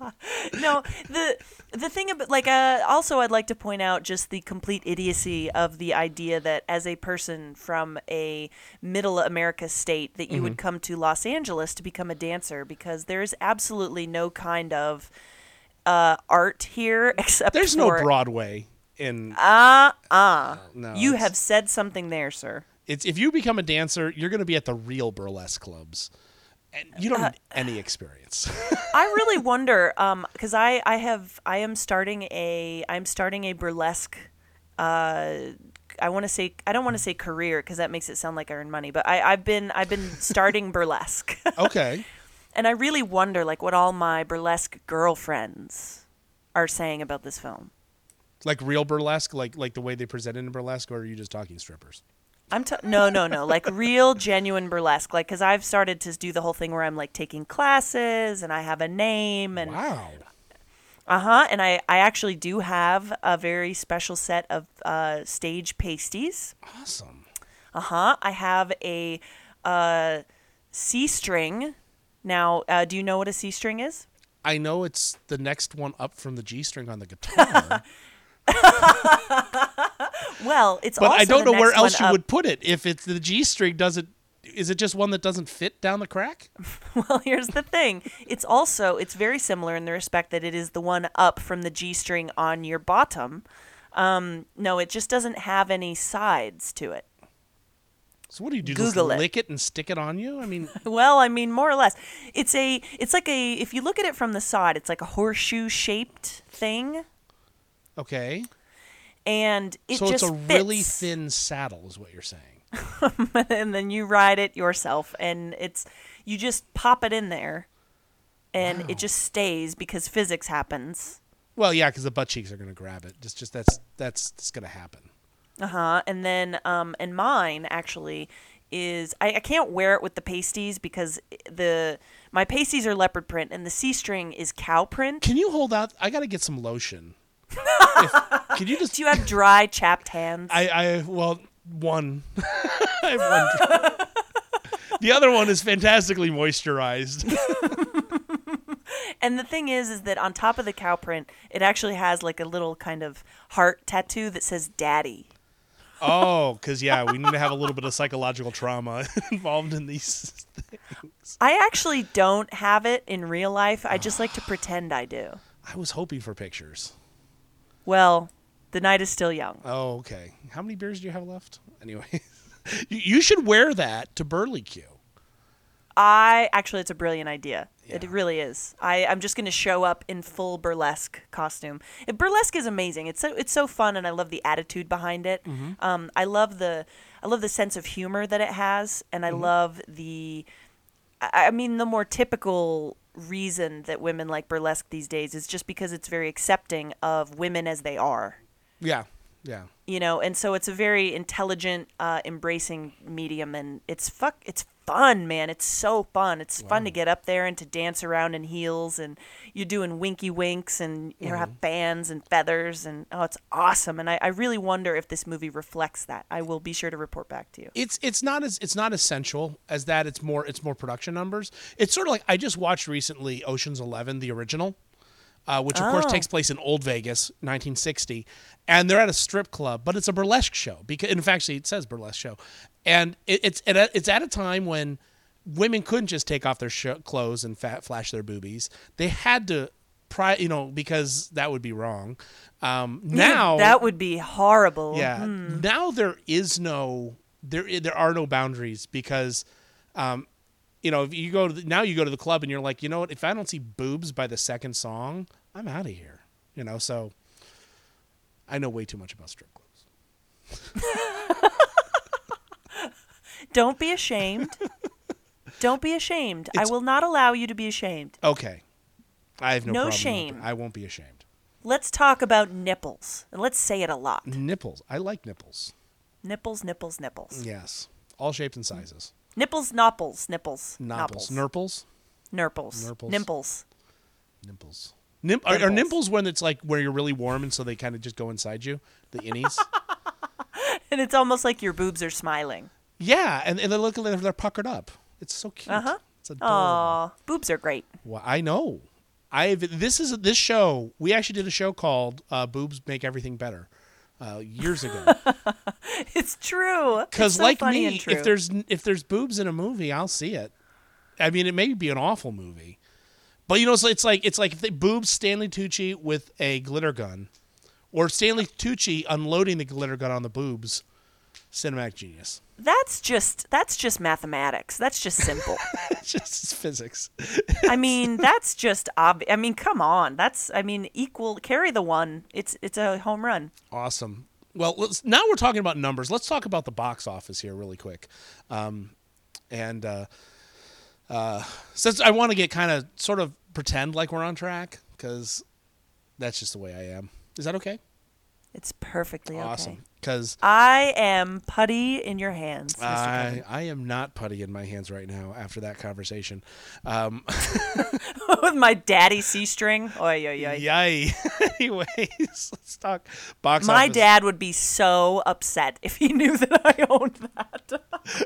No, the thing about also I'd like to point out just the complete idiocy of the idea that as a person from a middle America state that you would come to Los Angeles to become a dancer, because there's absolutely no kind of art here except There's no Broadway in no, you it's- have said something there, sir. It's if you become a dancer, you're going to be at the real burlesque clubs, and you don't need any experience. I really wonder, because I'm starting a burlesque. I don't want to say career because that makes it sound like I earn money, but I've been starting burlesque. Okay. And I really wonder, like, what all my burlesque girlfriends are saying about this film. Like real burlesque, like the way they present it in burlesque, or are you just talking strippers? No, like real, genuine burlesque. Like, because I've started to do the whole thing where I'm like taking classes and I have a name and wow. And I actually do have a very special set of stage pasties. Awesome. I have a C string. Now, do you know what a C string is? I know it's the next one up from the G string on the guitar. Well, it's but also I don't the know where next else one you up. would put it. If it's the G string, is it just one that doesn't fit down the crack? Well, here's the thing. It's very similar in the respect that it is the one up from the G string on your bottom. No, it just doesn't have any sides to it. So what do you do? Google just it. lick it and stick it on you? I mean, Well, I mean, more or less. It's like if you look at it from the side, it's like a horseshoe shaped thing. okay. And it So just it's a really fits. thin saddle, is what you're saying. And then you ride it yourself, and you just pop it in there, and it just stays because physics happens. Well, yeah, because the butt cheeks are going to grab it. Just that's going to happen. And then and mine actually is I can't wear it with the pasties because my pasties are leopard print and the C string is cow print. Can you hold out? I got to get some lotion. Can you just? Do you have dry, chapped hands? Well, one. I have one. The other one is fantastically moisturized. And the thing is that on top of the cow print, it actually has like a little kind of heart tattoo that says "Daddy." Oh, because we need to have a little bit of psychological trauma involved in these things. I actually don't have it in real life. I just like to pretend I do. I was hoping for pictures. Well, the night is still young. Oh, okay. How many beers do you have left? Anyway, you should wear that to Burley Q. It's a brilliant idea. Yeah. It really is. I'm just going to show up in full burlesque costume. Burlesque is amazing. It's so fun, and I love the attitude behind it. Mm-hmm. I love the sense of humor that it has, and I love the more typical reason that women like burlesque these days is just because it's very accepting of women as they are. Yeah. Yeah. And so it's a very intelligent, embracing medium, and it's fun, man. It's so fun. It's fun to get up there and to dance around in heels, and you're doing winky winks, and you have bands and feathers, and it's awesome. And I really wonder if this movie reflects that. I will be sure to report back to you. It's not essential as that. It's more production numbers. It's sort of like I just watched recently Ocean's 11, the original. Which, of course, takes place in Old Vegas, 1960. And they're at a strip club, but it's a burlesque show. In fact, it says burlesque show. And it's at a time when women couldn't just take off their clothes and flash their boobies. They had to, because that would be wrong. Now that would be horrible. Yeah. Now there are no boundaries because if you go to the club and you're like, you know what? If I don't see boobs by the second song, I'm out of here. So I know way too much about strip clubs. Don't be ashamed. Don't be ashamed. I will not allow you to be ashamed. Okay. I have no problem. Shame. I won't be ashamed. Let's talk about nipples. And let's say it a lot. Nipples. I like nipples. Nipples, nipples, nipples. Yes. All shapes and sizes. Nipples, nopples, nipples. Nopples. Nurples? Nurples. Nimples. Nimples. Are nimples when it's like where you're really warm and so they kind of just go inside you? The innies? And it's almost like your boobs are smiling. Yeah, and they look like they're puckered up. It's so cute. Uh-huh. It's adorable. Aw, boobs are great. Well, I know. This show. We actually did a show called "Boobs Make Everything Better" years ago. It's true. Because so like funny me, and true. if there's boobs in a movie, I'll see it. I mean, it may be an awful movie, but it's like if they boobs Stanley Tucci with a glitter gun, or Stanley Tucci unloading the glitter gun on the boobs. Cinematic genius. That's just mathematics. That's just simple. It's just physics. I mean, that's just obvious. I mean, come on. Equal. Carry the one. It's a home run. Awesome. Well, now we're talking about numbers. Let's talk about the box office here really quick. Since I want to get kind of sort of pretend like we're on track, because that's just the way I am. Is that okay? It's perfectly okay. Awesome. Because I am putty in your hands, Mr. Kevin. I am not putty in my hands right now after that conversation. With my daddy C-string. Oy, oy, oy. Yay. Anyways, let's talk box My office. dad would be so upset if he knew that I owned that.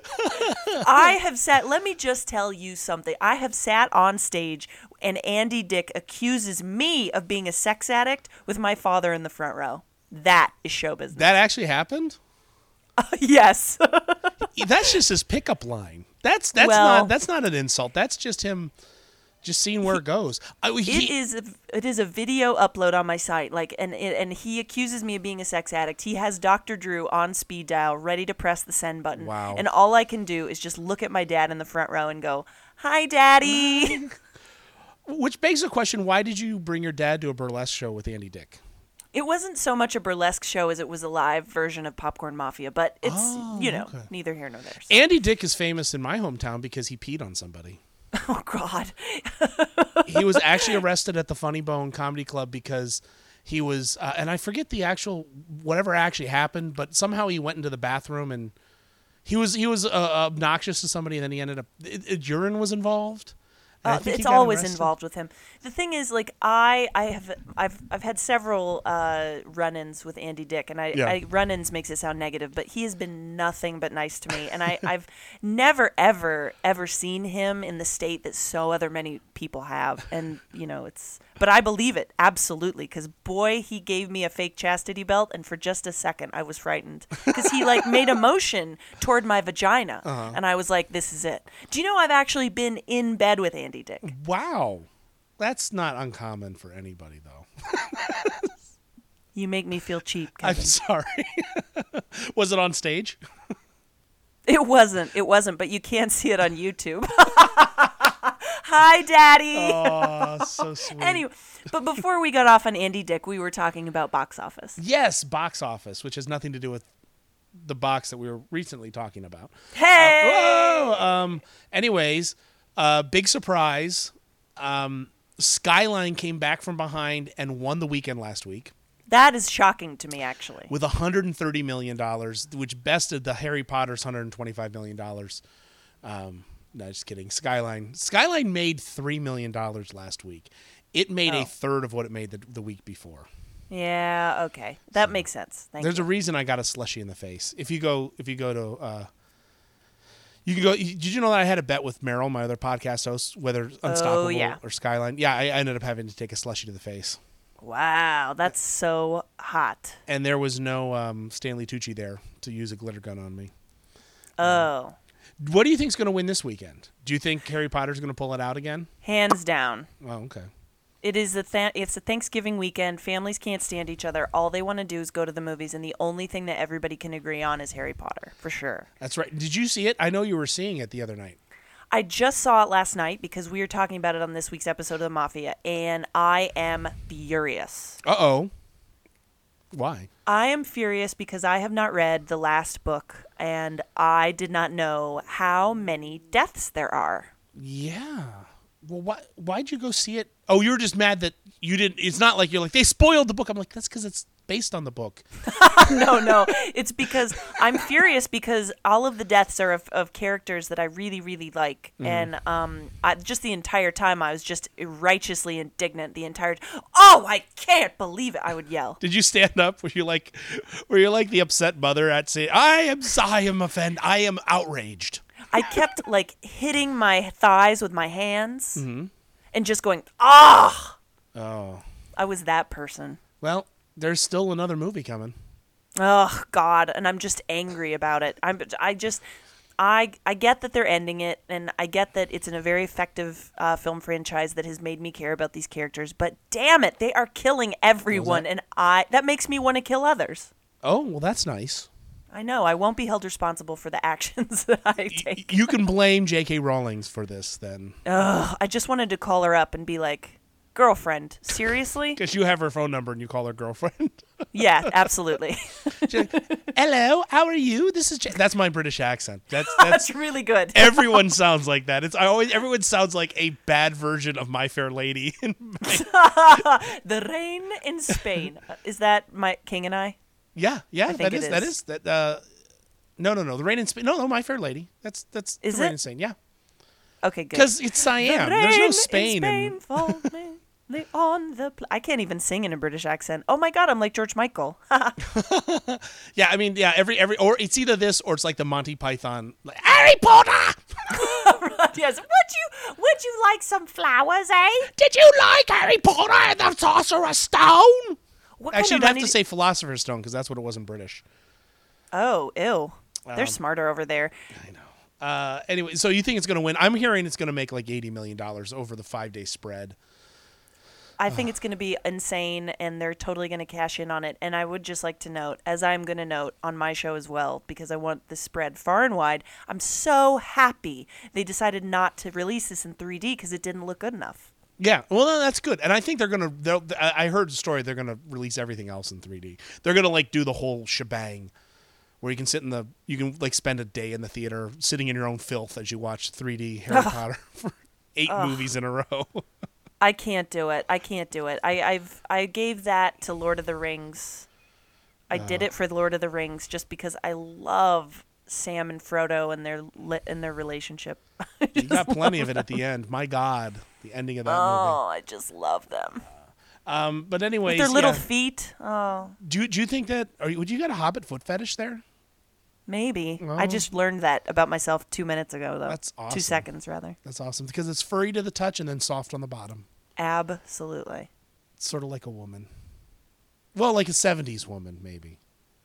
Let me just tell you something. I have sat on stage and Andy Dick accuses me of being a sex addict with my father in the front row. That is show business. That actually happened? Yes. That's just his pickup line. That's not an insult. That's just him just seeing where it goes. It is a video upload on my site. And he accuses me of being a sex addict. He has Dr. Drew on speed dial, ready to press the send button. Wow. And all I can do is just look at my dad in the front row and go, "Hi, Daddy." Which begs the question: why did you bring your dad to a burlesque show with Andy Dick? It wasn't so much a burlesque show as it was a live version of Popcorn Mafia, but it's, okay. Neither here nor there. So. Andy Dick is famous in my hometown because he peed on somebody. Oh, God. He was actually arrested at the Funny Bone Comedy Club because he was, and I forget the actual, whatever actually happened, but somehow he went into the bathroom and he was obnoxious to somebody, and then he ended up, urine was involved. It's always involved with him. The thing is, I've had several run-ins with Andy Dick, and run-ins makes it sound negative, but he has been nothing but nice to me, and I've never ever seen him in the state that so other many people have, and but I believe it absolutely, because boy, he gave me a fake chastity belt, and for just a second I was frightened because he made a motion toward my vagina, and I was like, this is it. Do you know I've actually been in bed with Andy Dick? Wow. That's not uncommon for anybody, though. You make me feel cheap, Kevin. I'm sorry. Was it on stage? It wasn't, but you can't see it on YouTube. Hi, Daddy. Oh, so sweet. Anyway, but before we got off on Andy Dick, we were talking about box office. Yes, box office, which has nothing to do with the box that we were recently talking about. Hey! Anyways, big surprise. Skyline came back from behind and won the weekend last week. That is shocking to me, actually. With $130 million, which bested the Harry Potter's $125 million. No, just kidding. Skyline made $3 million last week. It made a third of what it made the week before. Yeah, okay. That makes sense. There's a reason I got a slushie in the face. If you go to you can go. Did you know that I had a bet with Meryl, my other podcast host, whether Unstoppable or Skyline? Yeah, I ended up having to take a slushie to the face. Wow, that's so hot. And there was no Stanley Tucci there to use a glitter gun on me. Oh. What do you think's going to win this weekend? Do you think Harry Potter's going to pull it out again? Hands down. Oh, okay. It's a Thanksgiving weekend. Families can't stand each other. All they want to do is go to the movies, and the only thing that everybody can agree on is Harry Potter, for sure. That's right. Did you see it? I know you were seeing it the other night. I just saw it last night because we were talking about it on this week's episode of The Mafia, and I am furious. Uh-oh. Why? I am furious because I have not read the last book, and I did not know how many deaths there are. Yeah. Well, why'd you go see it? Oh, you were just mad that you didn't. It's not like you're like, they spoiled the book. I'm like, that's because it's based on the book. No. It's because I'm furious because all of the deaths are of characters that I really, really like. Mm. And just the entire time, I was just righteously indignant the entire time. Oh, I can't believe it. I would yell. Did you stand up? Were you like the upset mother at saying, I am offended. I am outraged. I kept hitting my thighs with my hands. Mm-hmm. and just going, ah. Oh. I was that person. Well, there's still another movie coming. Oh God, and I'm just angry about it. I get that they're ending it, and I get that it's in a very effective film franchise that has made me care about these characters. But damn it, they are killing everyone, and that makes me want to kill others. Oh, well, that's nice. I know. I won't be held responsible for the actions that I take. You can blame J.K. Rowling's for this, then. Ugh, I just wanted to call her up and be like, girlfriend, seriously? Because you have her phone number and you call her girlfriend. Yeah, absolutely. Hello, how are you? This is that's my British accent. That's really good. Everyone sounds like that. Everyone sounds like a bad version of My Fair Lady. The Rain in Spain. Is that my King and I? Yeah, I think that is. No. The Rain in Spain. No, My Fair Lady. That's is the Rain it? in Spain. Yeah. Okay, good. Because it's Siam. There's no Spain. In Spain on the I can't even sing in a British accent. Oh my God, I'm like George Michael. Yeah, I mean, yeah, every or it's either this or it's like the Monty Python, like, Harry Potter. Yes. Would you like some flowers, eh? Did you like Harry Potter and the Sorcerer's Stone? Actually, you'd have to money say Philosopher's Stone because that's what it was in British. Oh, ew. They're smarter over there. I know. Anyway, so you think it's going to win? I'm hearing it's going to make like $80 million over the 5-day spread. I think it's going to be insane, and they're totally going to cash in on it. And I would just like to note, as I'm going to note on my show as well, because I want the spread far and wide, I'm so happy they decided not to release this in 3D because it didn't look good enough. Yeah, well, no, that's good. And I think they're going to, I heard the story, they're going to release everything else in 3D. They're going to like do the whole shebang where you can you can like spend a day in the theater sitting in your own filth as you watch 3D Harry Potter for 8 movies in a row. I can't do it. I gave that to Lord of the Rings. I did it for Lord of the Rings just because I love Sam and Frodo and their relationship. You got plenty of it at the end. My God, the ending of that movie. Oh, I just love them. But anyways, with their little feet. Oh. Do you think that? Would you got a Hobbit foot fetish there? Maybe. Oh. I just learned that about myself 2 minutes ago, though. That's awesome. 2 seconds, rather. That's awesome because it's furry to the touch and then soft on the bottom. Absolutely. It's sort of like a woman. Well, like a 70s woman, maybe.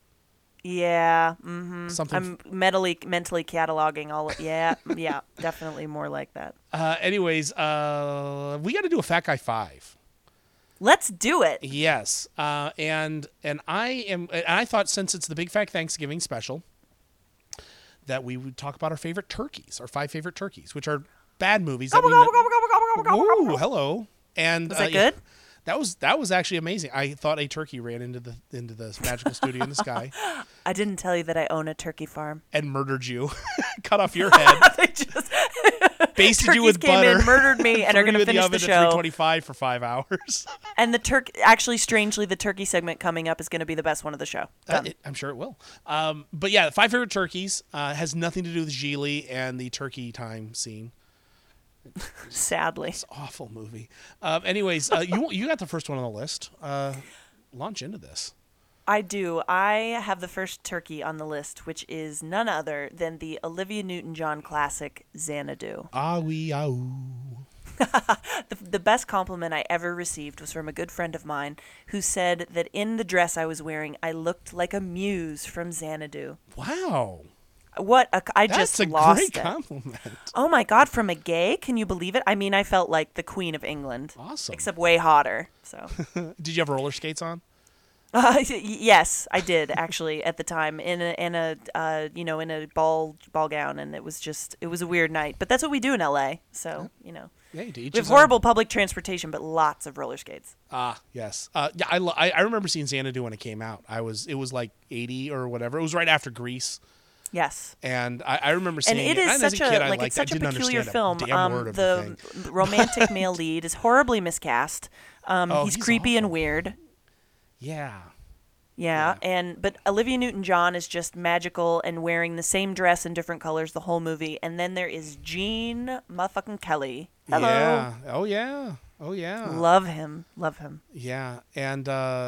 Yeah. Mm-hmm. Something. I'm mentally cataloging all. Yeah. Yeah. Definitely more like that. Anyways, we got to do a Fat Guy 5. Let's do it. Yes. And I thought since it's the Big Fat Thanksgiving special, that we would talk about our favorite turkeys, our 5 favorite turkeys, which are bad movies. Ooh, hello. And was that good? That was actually amazing. I thought a turkey ran into the magical studio in the sky. I didn't tell you that I own a turkey farm. And murdered you, cut off your head. They just basted you with butter, in, murdered me, and are going to finish the show. At 325 for 5 hours. And actually, strangely, the turkey segment coming up is going to be the best one of the show. I'm sure it will. But yeah, 5 favorite turkeys has nothing to do with Gigli and the turkey time scene. Sadly, it's an awful movie. Anyways, you got the first one on the list. Launch into this. I do. I have the first turkey on the list, which is none other than the Olivia Newton-John classic Xanadu. Ah wee ah ooh. The best compliment I ever received was from a good friend of mine who said that in the dress I was wearing, I looked like a muse from Xanadu. Wow. I That's just a lost great it. compliment. Oh my God, from a gay? Can you believe it? I mean, I felt like the Queen of England. Awesome. Except way hotter. So. Did you have roller skates on? Yes, I did actually at the time in a ball gown, and it was a weird night. But that's what we do in LA. So Yeah, we have horrible public transportation, but lots of roller skates. Ah, yes. Yeah, I remember seeing Xanadu when it came out. It was like 80 or whatever. It was right after Grease. Yes. And I remember seeing it. And is such a peculiar film. The romantic male lead is horribly miscast. He's creepy awful. and weird. Yeah. Yeah, but Olivia Newton-John is just magical and wearing the same dress in different colors the whole movie. And then there is Gene motherfucking Kelly. Hello. Yeah. Oh, yeah. Oh, yeah. Love him. Yeah. And,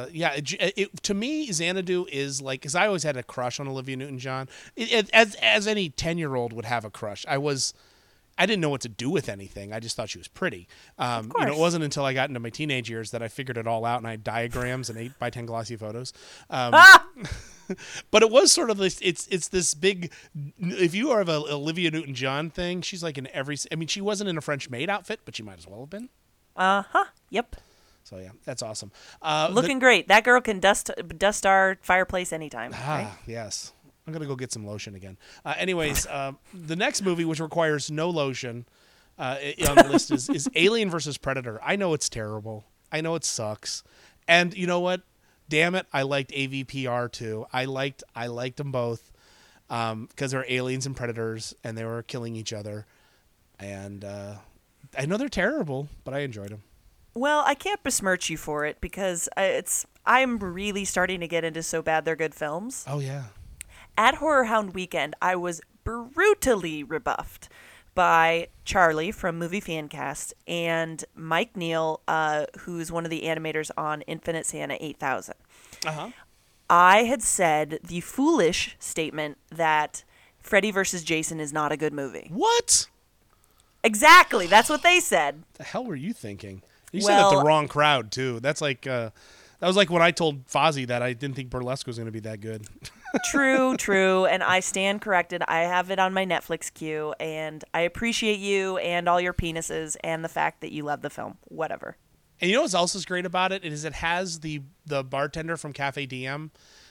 to me, Xanadu is like, because I always had a crush on Olivia Newton-John. As any 10-year-old would have a crush. I didn't know what to do with anything. I just thought she was pretty. It wasn't until I got into my teenage years that I figured it all out, and I had diagrams and 8x10 glossy photos. But it was sort of this. It's this big. If you are of a Olivia Newton-John thing, she's like in every. I mean, she wasn't in a French maid outfit, but she might as well have been. Yep. So yeah, that's awesome. Looking great. That girl can dust our fireplace anytime. Right? Yes. I'm gonna go get some lotion again. Anyways, the next movie, which requires no lotion on the list, is Alien versus Predator. I know it's terrible. I know it sucks. And you know what? Damn it, I liked AVPR too. I liked them both because they're aliens and predators, and they were killing each other. And I know they're terrible, but I enjoyed them. Well, I can't besmirch you for it because I'm really starting to get into so bad they're good films. Oh yeah. At Horror Hound Weekend, I was brutally rebuffed by Charlie from Movie Fancast and Mike Neal, who's one of the animators on Infinite Santa 8000. I had said the foolish statement that Freddy vs. Jason is not a good movie. What? Exactly. That's what they said. The hell were you thinking? You said it the wrong crowd, too. That's like... that was like when I told Fozzie that I didn't think Burlesque was going to be that good. True. And I stand corrected. I have it on my Netflix queue, and I appreciate you and all your penises and the fact that you love the film. Whatever. And you know what else is great about it? It has the bartender from Cafe DM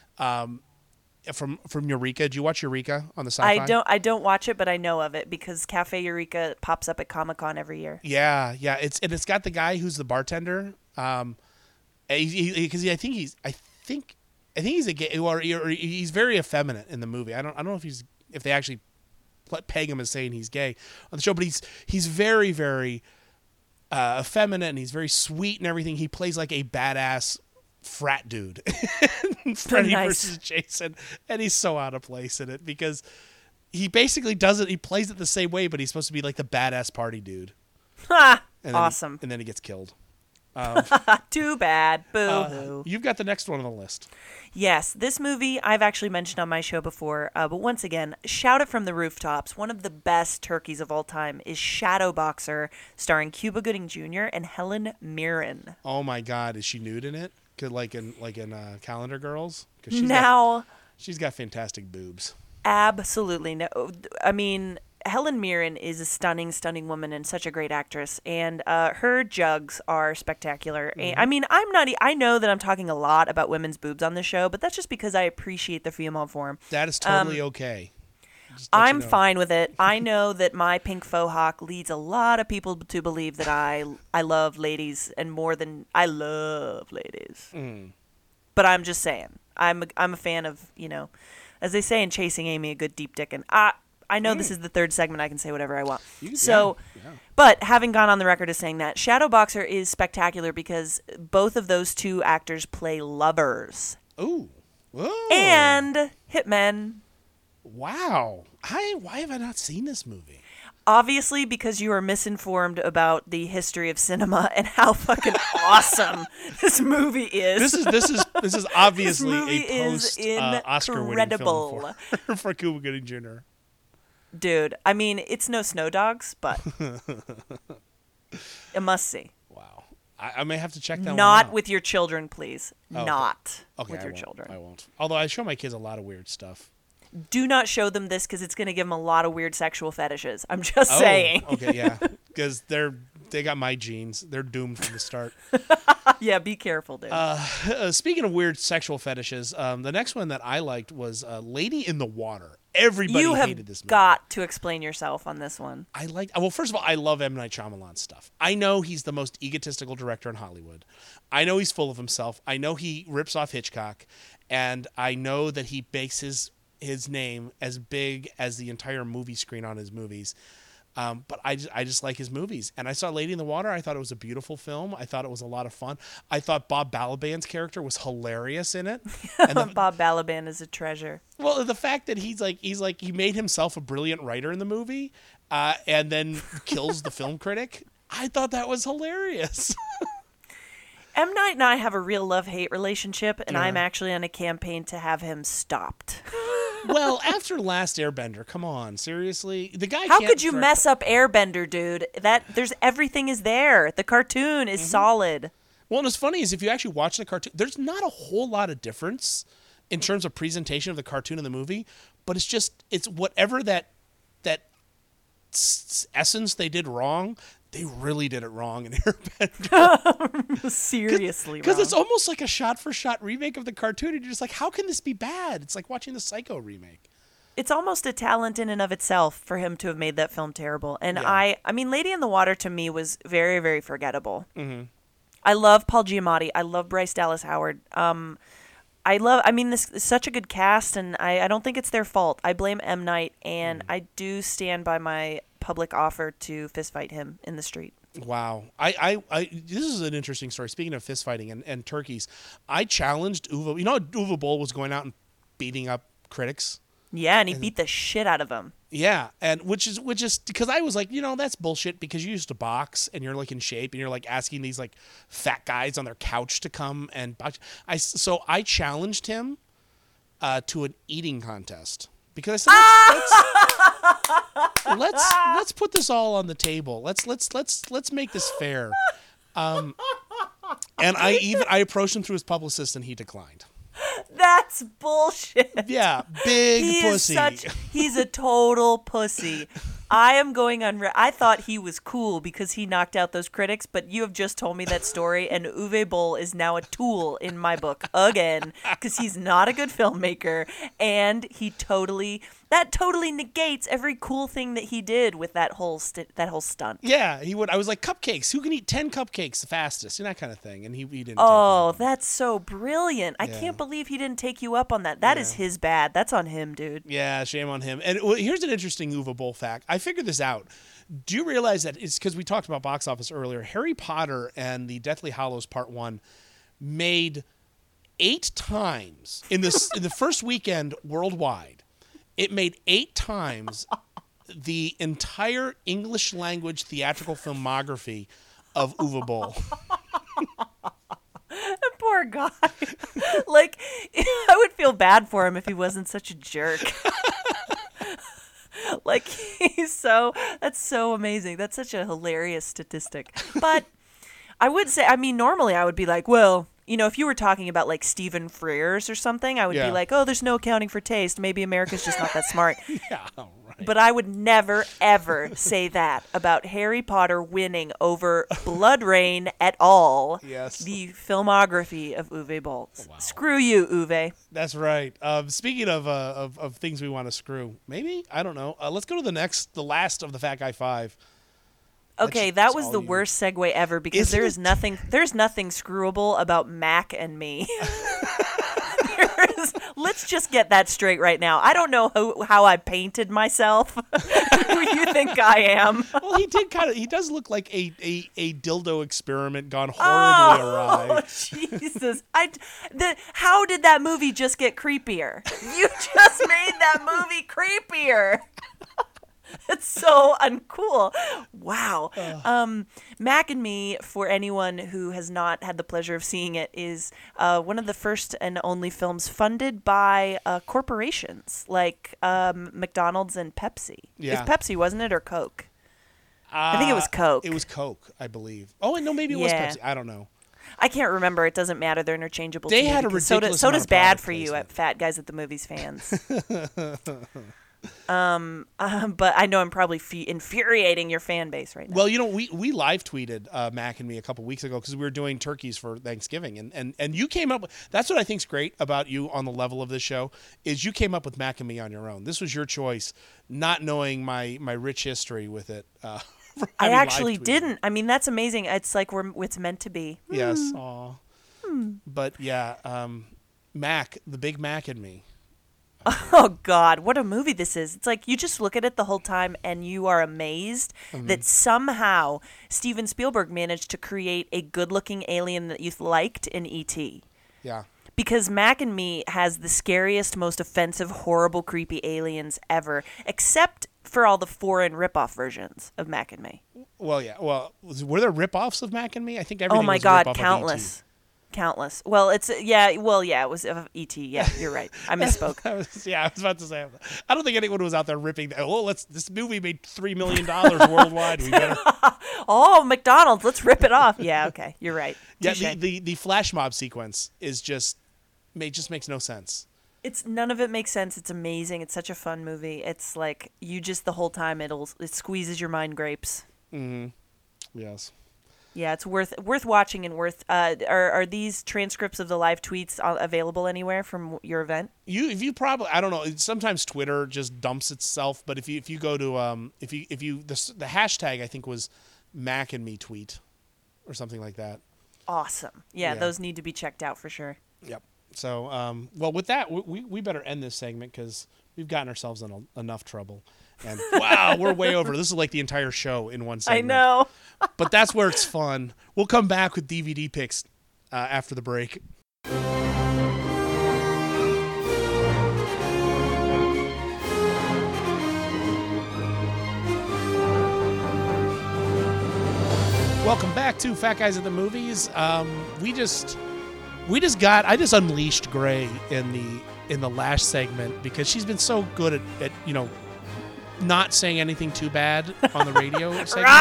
from Eureka. Did you watch Eureka on the Sci-Fi? I don't watch it, but I know of it because Cafe Eureka pops up at Comic-Con every year. Yeah. It's got the guy who's the bartender. Because I think he's a gay, or he's very effeminate in the movie. I don't know if they actually peg him as saying he's gay on the show, but he's very, very effeminate, and he's very sweet and everything. He plays like a badass frat dude in Freddy versus Jason, and he's so out of place in it because he basically he plays it the same way, but he's supposed to be like the badass party dude. Awesome. And then he gets killed. Too bad. Boo-hoo. You've got the next one on the list. Yes, this movie I've actually mentioned on my show before, but once again, shout it from the rooftops. One of the best turkeys of all time is Shadowboxer, starring Cuba Gooding Jr. and Helen Mirren. Oh my God, is she nude in it? Like in Calendar Girls? She's got fantastic boobs. Absolutely no. I mean, Helen Mirren is a stunning, stunning woman and such a great actress, and her jugs are spectacular. Mm-hmm. I mean, I know that I'm talking a lot about women's boobs on the show, but that's just because I appreciate the female form. That is totally okay. I'm fine with it. I know that my pink faux hawk leads a lot of people to believe that I love ladies, and more than I love ladies. But I'm just saying, I'm a fan of, as they say in Chasing Amy, a good deep dick, and I know this is the third segment. I can say whatever I want. But having gone on the record as saying that, Shadowboxer is spectacular because both of those two actors play lovers. Ooh. Whoa. And hitmen. Wow. Why have I not seen this movie? Obviously, because you are misinformed about the history of cinema and how fucking awesome this movie is. This is obviously a post Oscar winning film for Cuba Gooding Jr. Dude, I mean, it's no Snow Dogs, but a must see. Wow. I may have to check that one out. Not with your children, please. Oh, Not okay, with your children. I won't. Although I show my kids a lot of weird stuff. Do not show them this because it's going to give them a lot of weird sexual fetishes. I'm just saying. Okay, yeah. Because they got my genes. They're doomed from the start. Yeah, be careful, dude. Speaking of weird sexual fetishes, the next one that I liked was Lady in the Water. Everybody hated this movie. You have got to explain yourself on this one. Well, first of all, I love M. Night Shyamalan's stuff. I know he's the most egotistical director in Hollywood. I know he's full of himself. I know he rips off Hitchcock. And I know that he makes his name as big as the entire movie screen on his movies. But I just like his movies. And I saw Lady in the Water. I thought it was a beautiful film. I thought it was a lot of fun. I thought Bob Balaban's character was hilarious in it. And Bob Balaban is a treasure. Well, the fact that he made himself a brilliant writer in the movie, and then kills the film critic. I thought that was hilarious. M. Night and I have a real love-hate relationship, and I'm actually on a campaign to have him stopped. Well, after Last Airbender, come on, seriously, the guy. How can't could you direct- mess up Airbender, dude? Everything is there. The cartoon is solid. Well, and what's funny is if you actually watch the cartoon, there's not a whole lot of difference in terms of presentation of the cartoon and the movie, but it's whatever that essence they did wrong, they really did it wrong in Airbender. Seriously, Because it's almost like a shot-for-shot remake of the cartoon, and you're just like, how can this be bad? It's like watching the Psycho remake. It's almost a talent in and of itself for him to have made that film terrible. And I mean, Lady in the Water to me was very, very forgettable. Mm-hmm. I love Paul Giamatti. I love Bryce Dallas Howard. This is such a good cast, and I don't think it's their fault. I blame M. Night, and I do stand by my public offer to fistfight him in the street. Wow. This is an interesting story. Speaking of fist fighting and turkeys, I challenged Uwe. You know, Uwe Boll was going out and beating up critics. Yeah, and he beat the shit out of him. Yeah, and which is because I was like, that's bullshit because you used to box and you're like in shape and you're like asking these like fat guys on their couch to come and box. So I challenged him to an eating contest because I said let's put this all on the table. Let's make this fair. And I approached him through his publicist and he declined. That's bullshit. Yeah, big pussy. He's a total pussy. I am going on. I thought he was cool because he knocked out those critics, but you have just told me that story, and Uwe Boll is now a tool in my book again because he's not a good filmmaker, and that totally negates every cool thing that he did with that whole stunt. Yeah, he would. I was like, cupcakes. Who can eat 10 cupcakes the fastest? And that kind of thing. And he didn't. Oh, that's so brilliant! I can't believe he didn't take you up on that. That is his bad. That's on him, dude. Yeah, shame on him. And here's an interesting Uwe Boll fact. I figured this out. Do you realize that it's because we talked about box office earlier? Harry Potter and the Deathly Hallows Part 1 made 8 times in the first weekend worldwide. It made 8 times the entire English language theatrical filmography of Uwe Boll. Poor guy. Like, I would feel bad for him if he wasn't such a jerk. Like, that's so amazing. That's such a hilarious statistic. But I would say, normally I would be like, well, if you were talking about like Stephen Frears or something, I would be like, oh, there's no accounting for taste. Maybe America's just not that smart. Yeah, right. But I would never, ever say that about Harry Potter winning over Blood Rain at all. Yes. The filmography of Uwe Boll. Wow. Screw you, Uwe. That's right. Speaking of things we want to screw, maybe? I don't know. Let's go to the last of the Fat Guy 5. Okay, that was the worst segue ever because there's nothing screwable about Mac and me. Let's just get that straight right now. I don't know how I painted myself. Who you think I am? Well, he does look like a dildo experiment gone horribly awry. Oh, Jesus. How did that movie just get creepier? You just made that movie creepier. It's so uncool. Wow. Mac and Me, for anyone who has not had the pleasure of seeing it, is one of the first and only films funded by corporations like McDonald's and Pepsi. Yeah. It's Pepsi, wasn't it, or Coke? I think it was Coke. It was Coke, I believe. Oh, and no, maybe it was Pepsi. I don't know. I can't remember. It doesn't matter. They're interchangeable. They had a ridiculous so amount does of Bad product for You placement. at Fat Guys at the Movies fans. But I know I'm probably infuriating your fan base right now. Well, we live tweeted Mac and Me a couple weeks ago because we were doing turkeys for Thanksgiving, and you came up with, that's what I think's great about you on the level of this show is you came up with Mac and Me on your own. This was your choice, not knowing my rich history with it. I actually didn't. I mean, that's amazing. It's like it's meant to be. Yes. Aw. But yeah, Mac, the Big Mac and Me. Oh, God, what a movie this is. It's like you just look at it the whole time and you are amazed that somehow Steven Spielberg managed to create a good-looking alien that you liked in E.T. Yeah. Because Mac and Me has the scariest, most offensive, horrible, creepy aliens ever, except for all the foreign rip-off versions of Mac and Me. Well, yeah. Well, were there rip-offs of Mac and Me? I think everything Oh, my was a God, rip-off of countless. E.T. Countless. Well, it was E.T. Yeah, you're right. I misspoke. I was about to say. I don't think anyone was out there ripping that. Oh, this movie made $3 million worldwide. We better. Oh, McDonald's, let's rip it off. Yeah, okay, you're right. Yeah, Touché. the flash mob sequence is just makes no sense. None of it makes sense. It's amazing. It's such a fun movie. It's like you just the whole time it squeezes your mind grapes. Mm-hmm. Yes. Yeah, it's worth watching and worth. Are these transcripts of the live tweets available anywhere from your event? If you probably, I don't know. Sometimes Twitter just dumps itself, but if you go to the hashtag I think was Mac and Me tweet or something like that. Awesome. Yeah, those need to be checked out for sure. Yep. So well, with that we better end this segment because we've gotten ourselves in enough trouble. And wow, we're way over. This is like the entire show in one segment. I know. But that's where it's fun. We'll come back with DVD picks after the break. Welcome back to Fat Guys at the Movies. I just unleashed Gray in the last segment because she's been so good at not saying anything too bad on the radio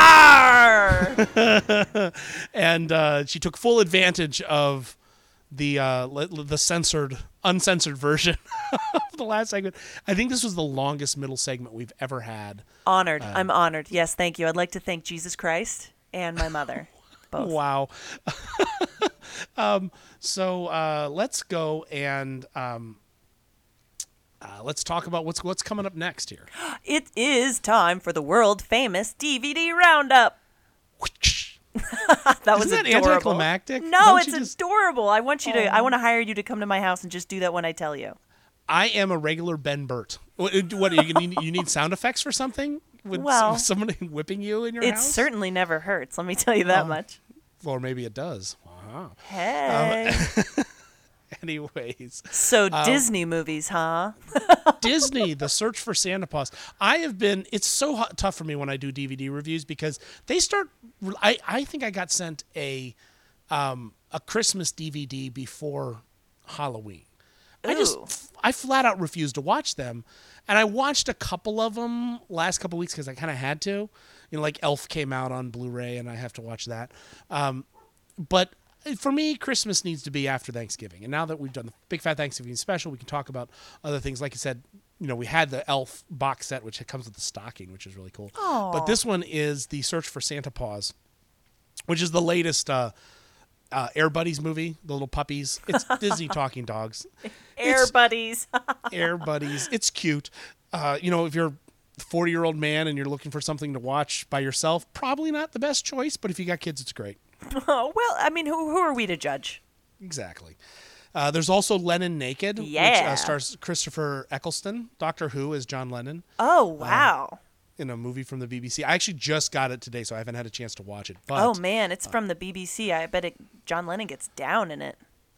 segment. And she took full advantage of the uncensored version of the last segment. I think this was the longest middle segment we've ever had. Honored. I'm honored. Yes, thank you. I'd like to thank Jesus Christ and my mother. Both. Wow. So let's go and let's talk about what's coming up next here. It is time for the world famous DVD roundup. That was Isn't that adorable. Anticlimactic? No, it's adorable. I want to hire you to come to my house and just do that when I tell you. I am a regular Ben Burt. What you need sound effects for something? With somebody whipping you in your house? It certainly never hurts. Let me tell you that much. Or maybe it does. Wow. Hey. Anyways. So Disney movies, huh? Disney, The Search for Santa Claus. It's so tough for me when I do DVD reviews because they start, I think I got sent a Christmas DVD before Halloween. I flat out refused to watch them. And I watched a couple of them last couple of weeks because I kind of had to. Like Elf came out on Blu-ray and I have to watch that. But for me, Christmas needs to be after Thanksgiving. And now that we've done the Big Fat Thanksgiving special, we can talk about other things. Like I said, we had the Elf box set, which comes with the stocking, which is really cool. Aww. But this one is The Search for Santa Paws, which is the latest Air Buddies movie, the little puppies. It's Disney talking dogs. Air Buddies. Air Buddies. It's cute. If you're a 40-year-old man and you're looking for something to watch by yourself, probably not the best choice, but if you got kids, it's great. Oh, well, I mean, who are we to judge? Exactly. There's also Lennon Naked, which stars Christopher Eccleston, Doctor Who as John Lennon. Oh, wow. In a movie from the BBC. I actually just got it today, so I haven't had a chance to watch it. But, oh, man, it's from the BBC. I bet John Lennon gets down in it.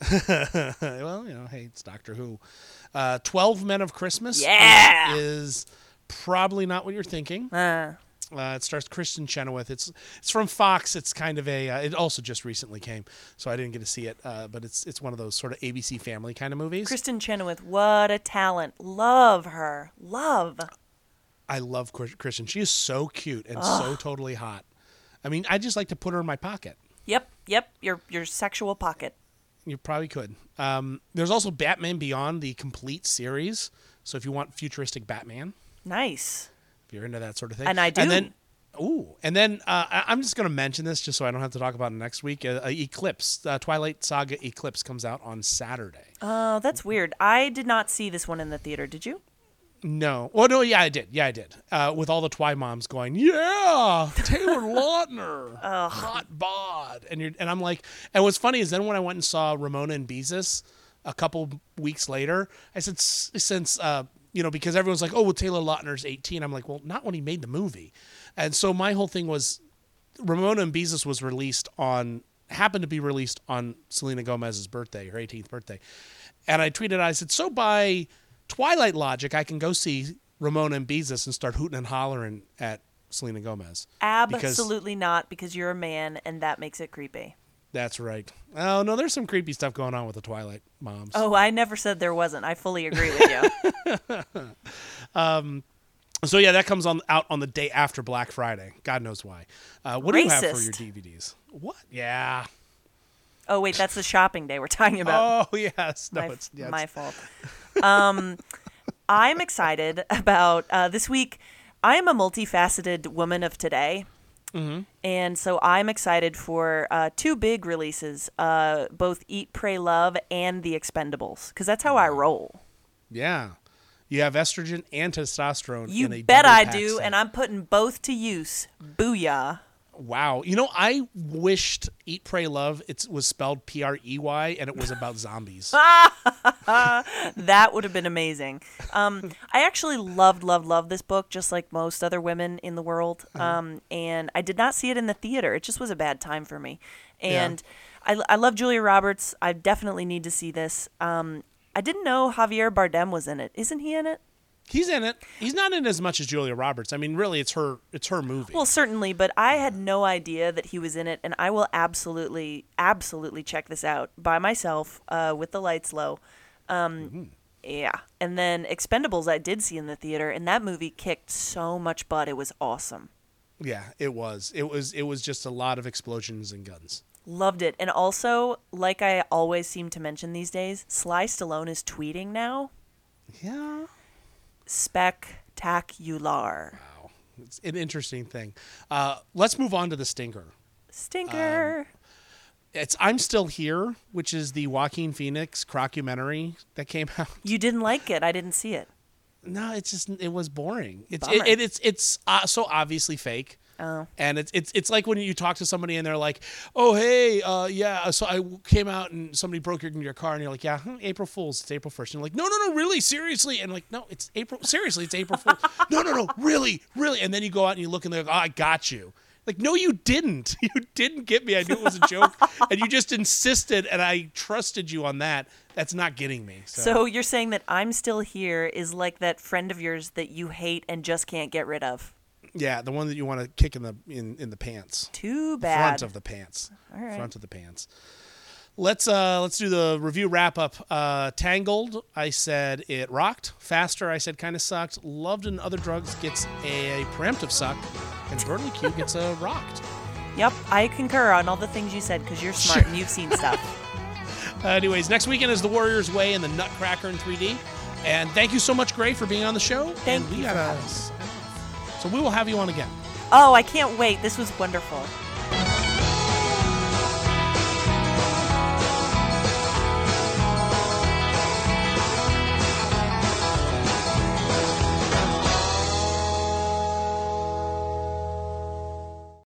Well, hey, it's Doctor Who. 12 Men of Christmas is probably not what you're thinking. It stars Kristen Chenoweth. It's from Fox. It's kind of it also just recently came, so I didn't get to see it. But it's one of those sort of ABC Family kind of movies. Kristen Chenoweth, what a talent! Love her. Love. I love Kristen. She is so cute and so totally hot. I mean, I just like to put her in my pocket. Yep. Your sexual pocket. You probably could. There's also Batman Beyond, the complete series. So if you want futuristic Batman. Nice. If you're into that sort of thing. And I do. And then I'm just going to mention this just so I don't have to talk about it next week. Eclipse, Twilight Saga Eclipse comes out on Saturday. Oh, that's weird. I did not see this one in the theater. Did you? No. Well, no, yeah, I did. With all the Twi moms going, yeah, Taylor Lautner, hot bod. And I'm like, and what's funny is then when I went and saw Ramona and Beezus a couple weeks later, I said, since, because everyone's like, oh, well, Taylor Lautner's 18. I'm like, well, not when he made the movie. And so my whole thing was Ramona and Beezus was happened to be released on Selena Gomez's birthday, her 18th birthday. And I tweeted, I said, so by Twilight logic, I can go see Ramona and Beezus and start hooting and hollering at Selena Gomez. Absolutely not, because you're a man and that makes it creepy. That's right. Oh, no, there's some creepy stuff going on with the Twilight moms. Oh, I never said there wasn't. I fully agree with you. So, yeah, that comes out on the day after Black Friday. God knows why. What do you have for your DVDs? What? Yeah. Oh, wait, that's the shopping day we're talking about. Oh, yes. No, it's yeah, my fault. I'm excited about this week. I am a multifaceted woman of today. Mm-hmm. And so I'm excited for two big releases, both Eat, Pray, Love and The Expendables, because that's how I roll. Yeah. You have estrogen and testosterone. You in a bet I double-pack do, set. and I'm putting both to use. Booyah. Wow. You know, I wished Eat, Pray, Love it was spelled Prey, and it was about zombies. That would have been amazing. I actually loved this book, just like most other women in the world. And I did not see it in the theater. It just was a bad time for me. And I love Julia Roberts. I definitely need to see this. I didn't know Javier Bardem was in it. Isn't he in it? He's in it. He's not in as much as Julia Roberts. I mean, really, it's her movie. Well, certainly, but I had no idea that he was in it, and I will absolutely check this out by myself with the lights low. Yeah. And then Expendables I did see in the theater, and that movie kicked so much butt. It was awesome. Yeah, it was. It was just a lot of explosions and guns. Loved it. And also, like I always seem to mention these days, Sly Stallone is tweeting now. Yeah. Spectacular. Wow. It's an interesting thing. Let's move on to the stinker. Stinker. It's I'm Still Here, which is the Joaquin Phoenix crockumentary that came out. You didn't like it. I didn't see it. No, it was boring. It's so obviously fake. Oh. And it's like when you talk to somebody and they're like, "Oh, hey, yeah, so I came out and somebody broke into your car," and you're like, "Yeah, April Fool's, it's April 1st." And you're like, "No, really, seriously?" And like, "No, it's April. Seriously, it's April Fool's." No, really. And then you go out and you look and they're like, "Oh, I got you." Like, no, you didn't. You didn't get me. I knew it was a joke, and you just insisted, and I trusted you on that. That's not getting me. So you're saying that I'm Still Here is like that friend of yours that you hate and just can't get rid of. Yeah, the one that you want to kick in the pants. Too bad. Front of the pants. All right. Front of the pants. Let's do the review wrap up. Tangled, I said it rocked. Faster, I said kind of sucked. Loved and Other Drugs gets a preemptive suck, and Burnley Q gets a rocked. Yep, I concur on all the things you said because you're smart and you've seen stuff. Anyways, next weekend is The Warrior's Way and The Nutcracker in 3D. And thank you so much, Gray, for being on the show. Thank you. So we will have you on again. Oh, I can't wait. This was wonderful.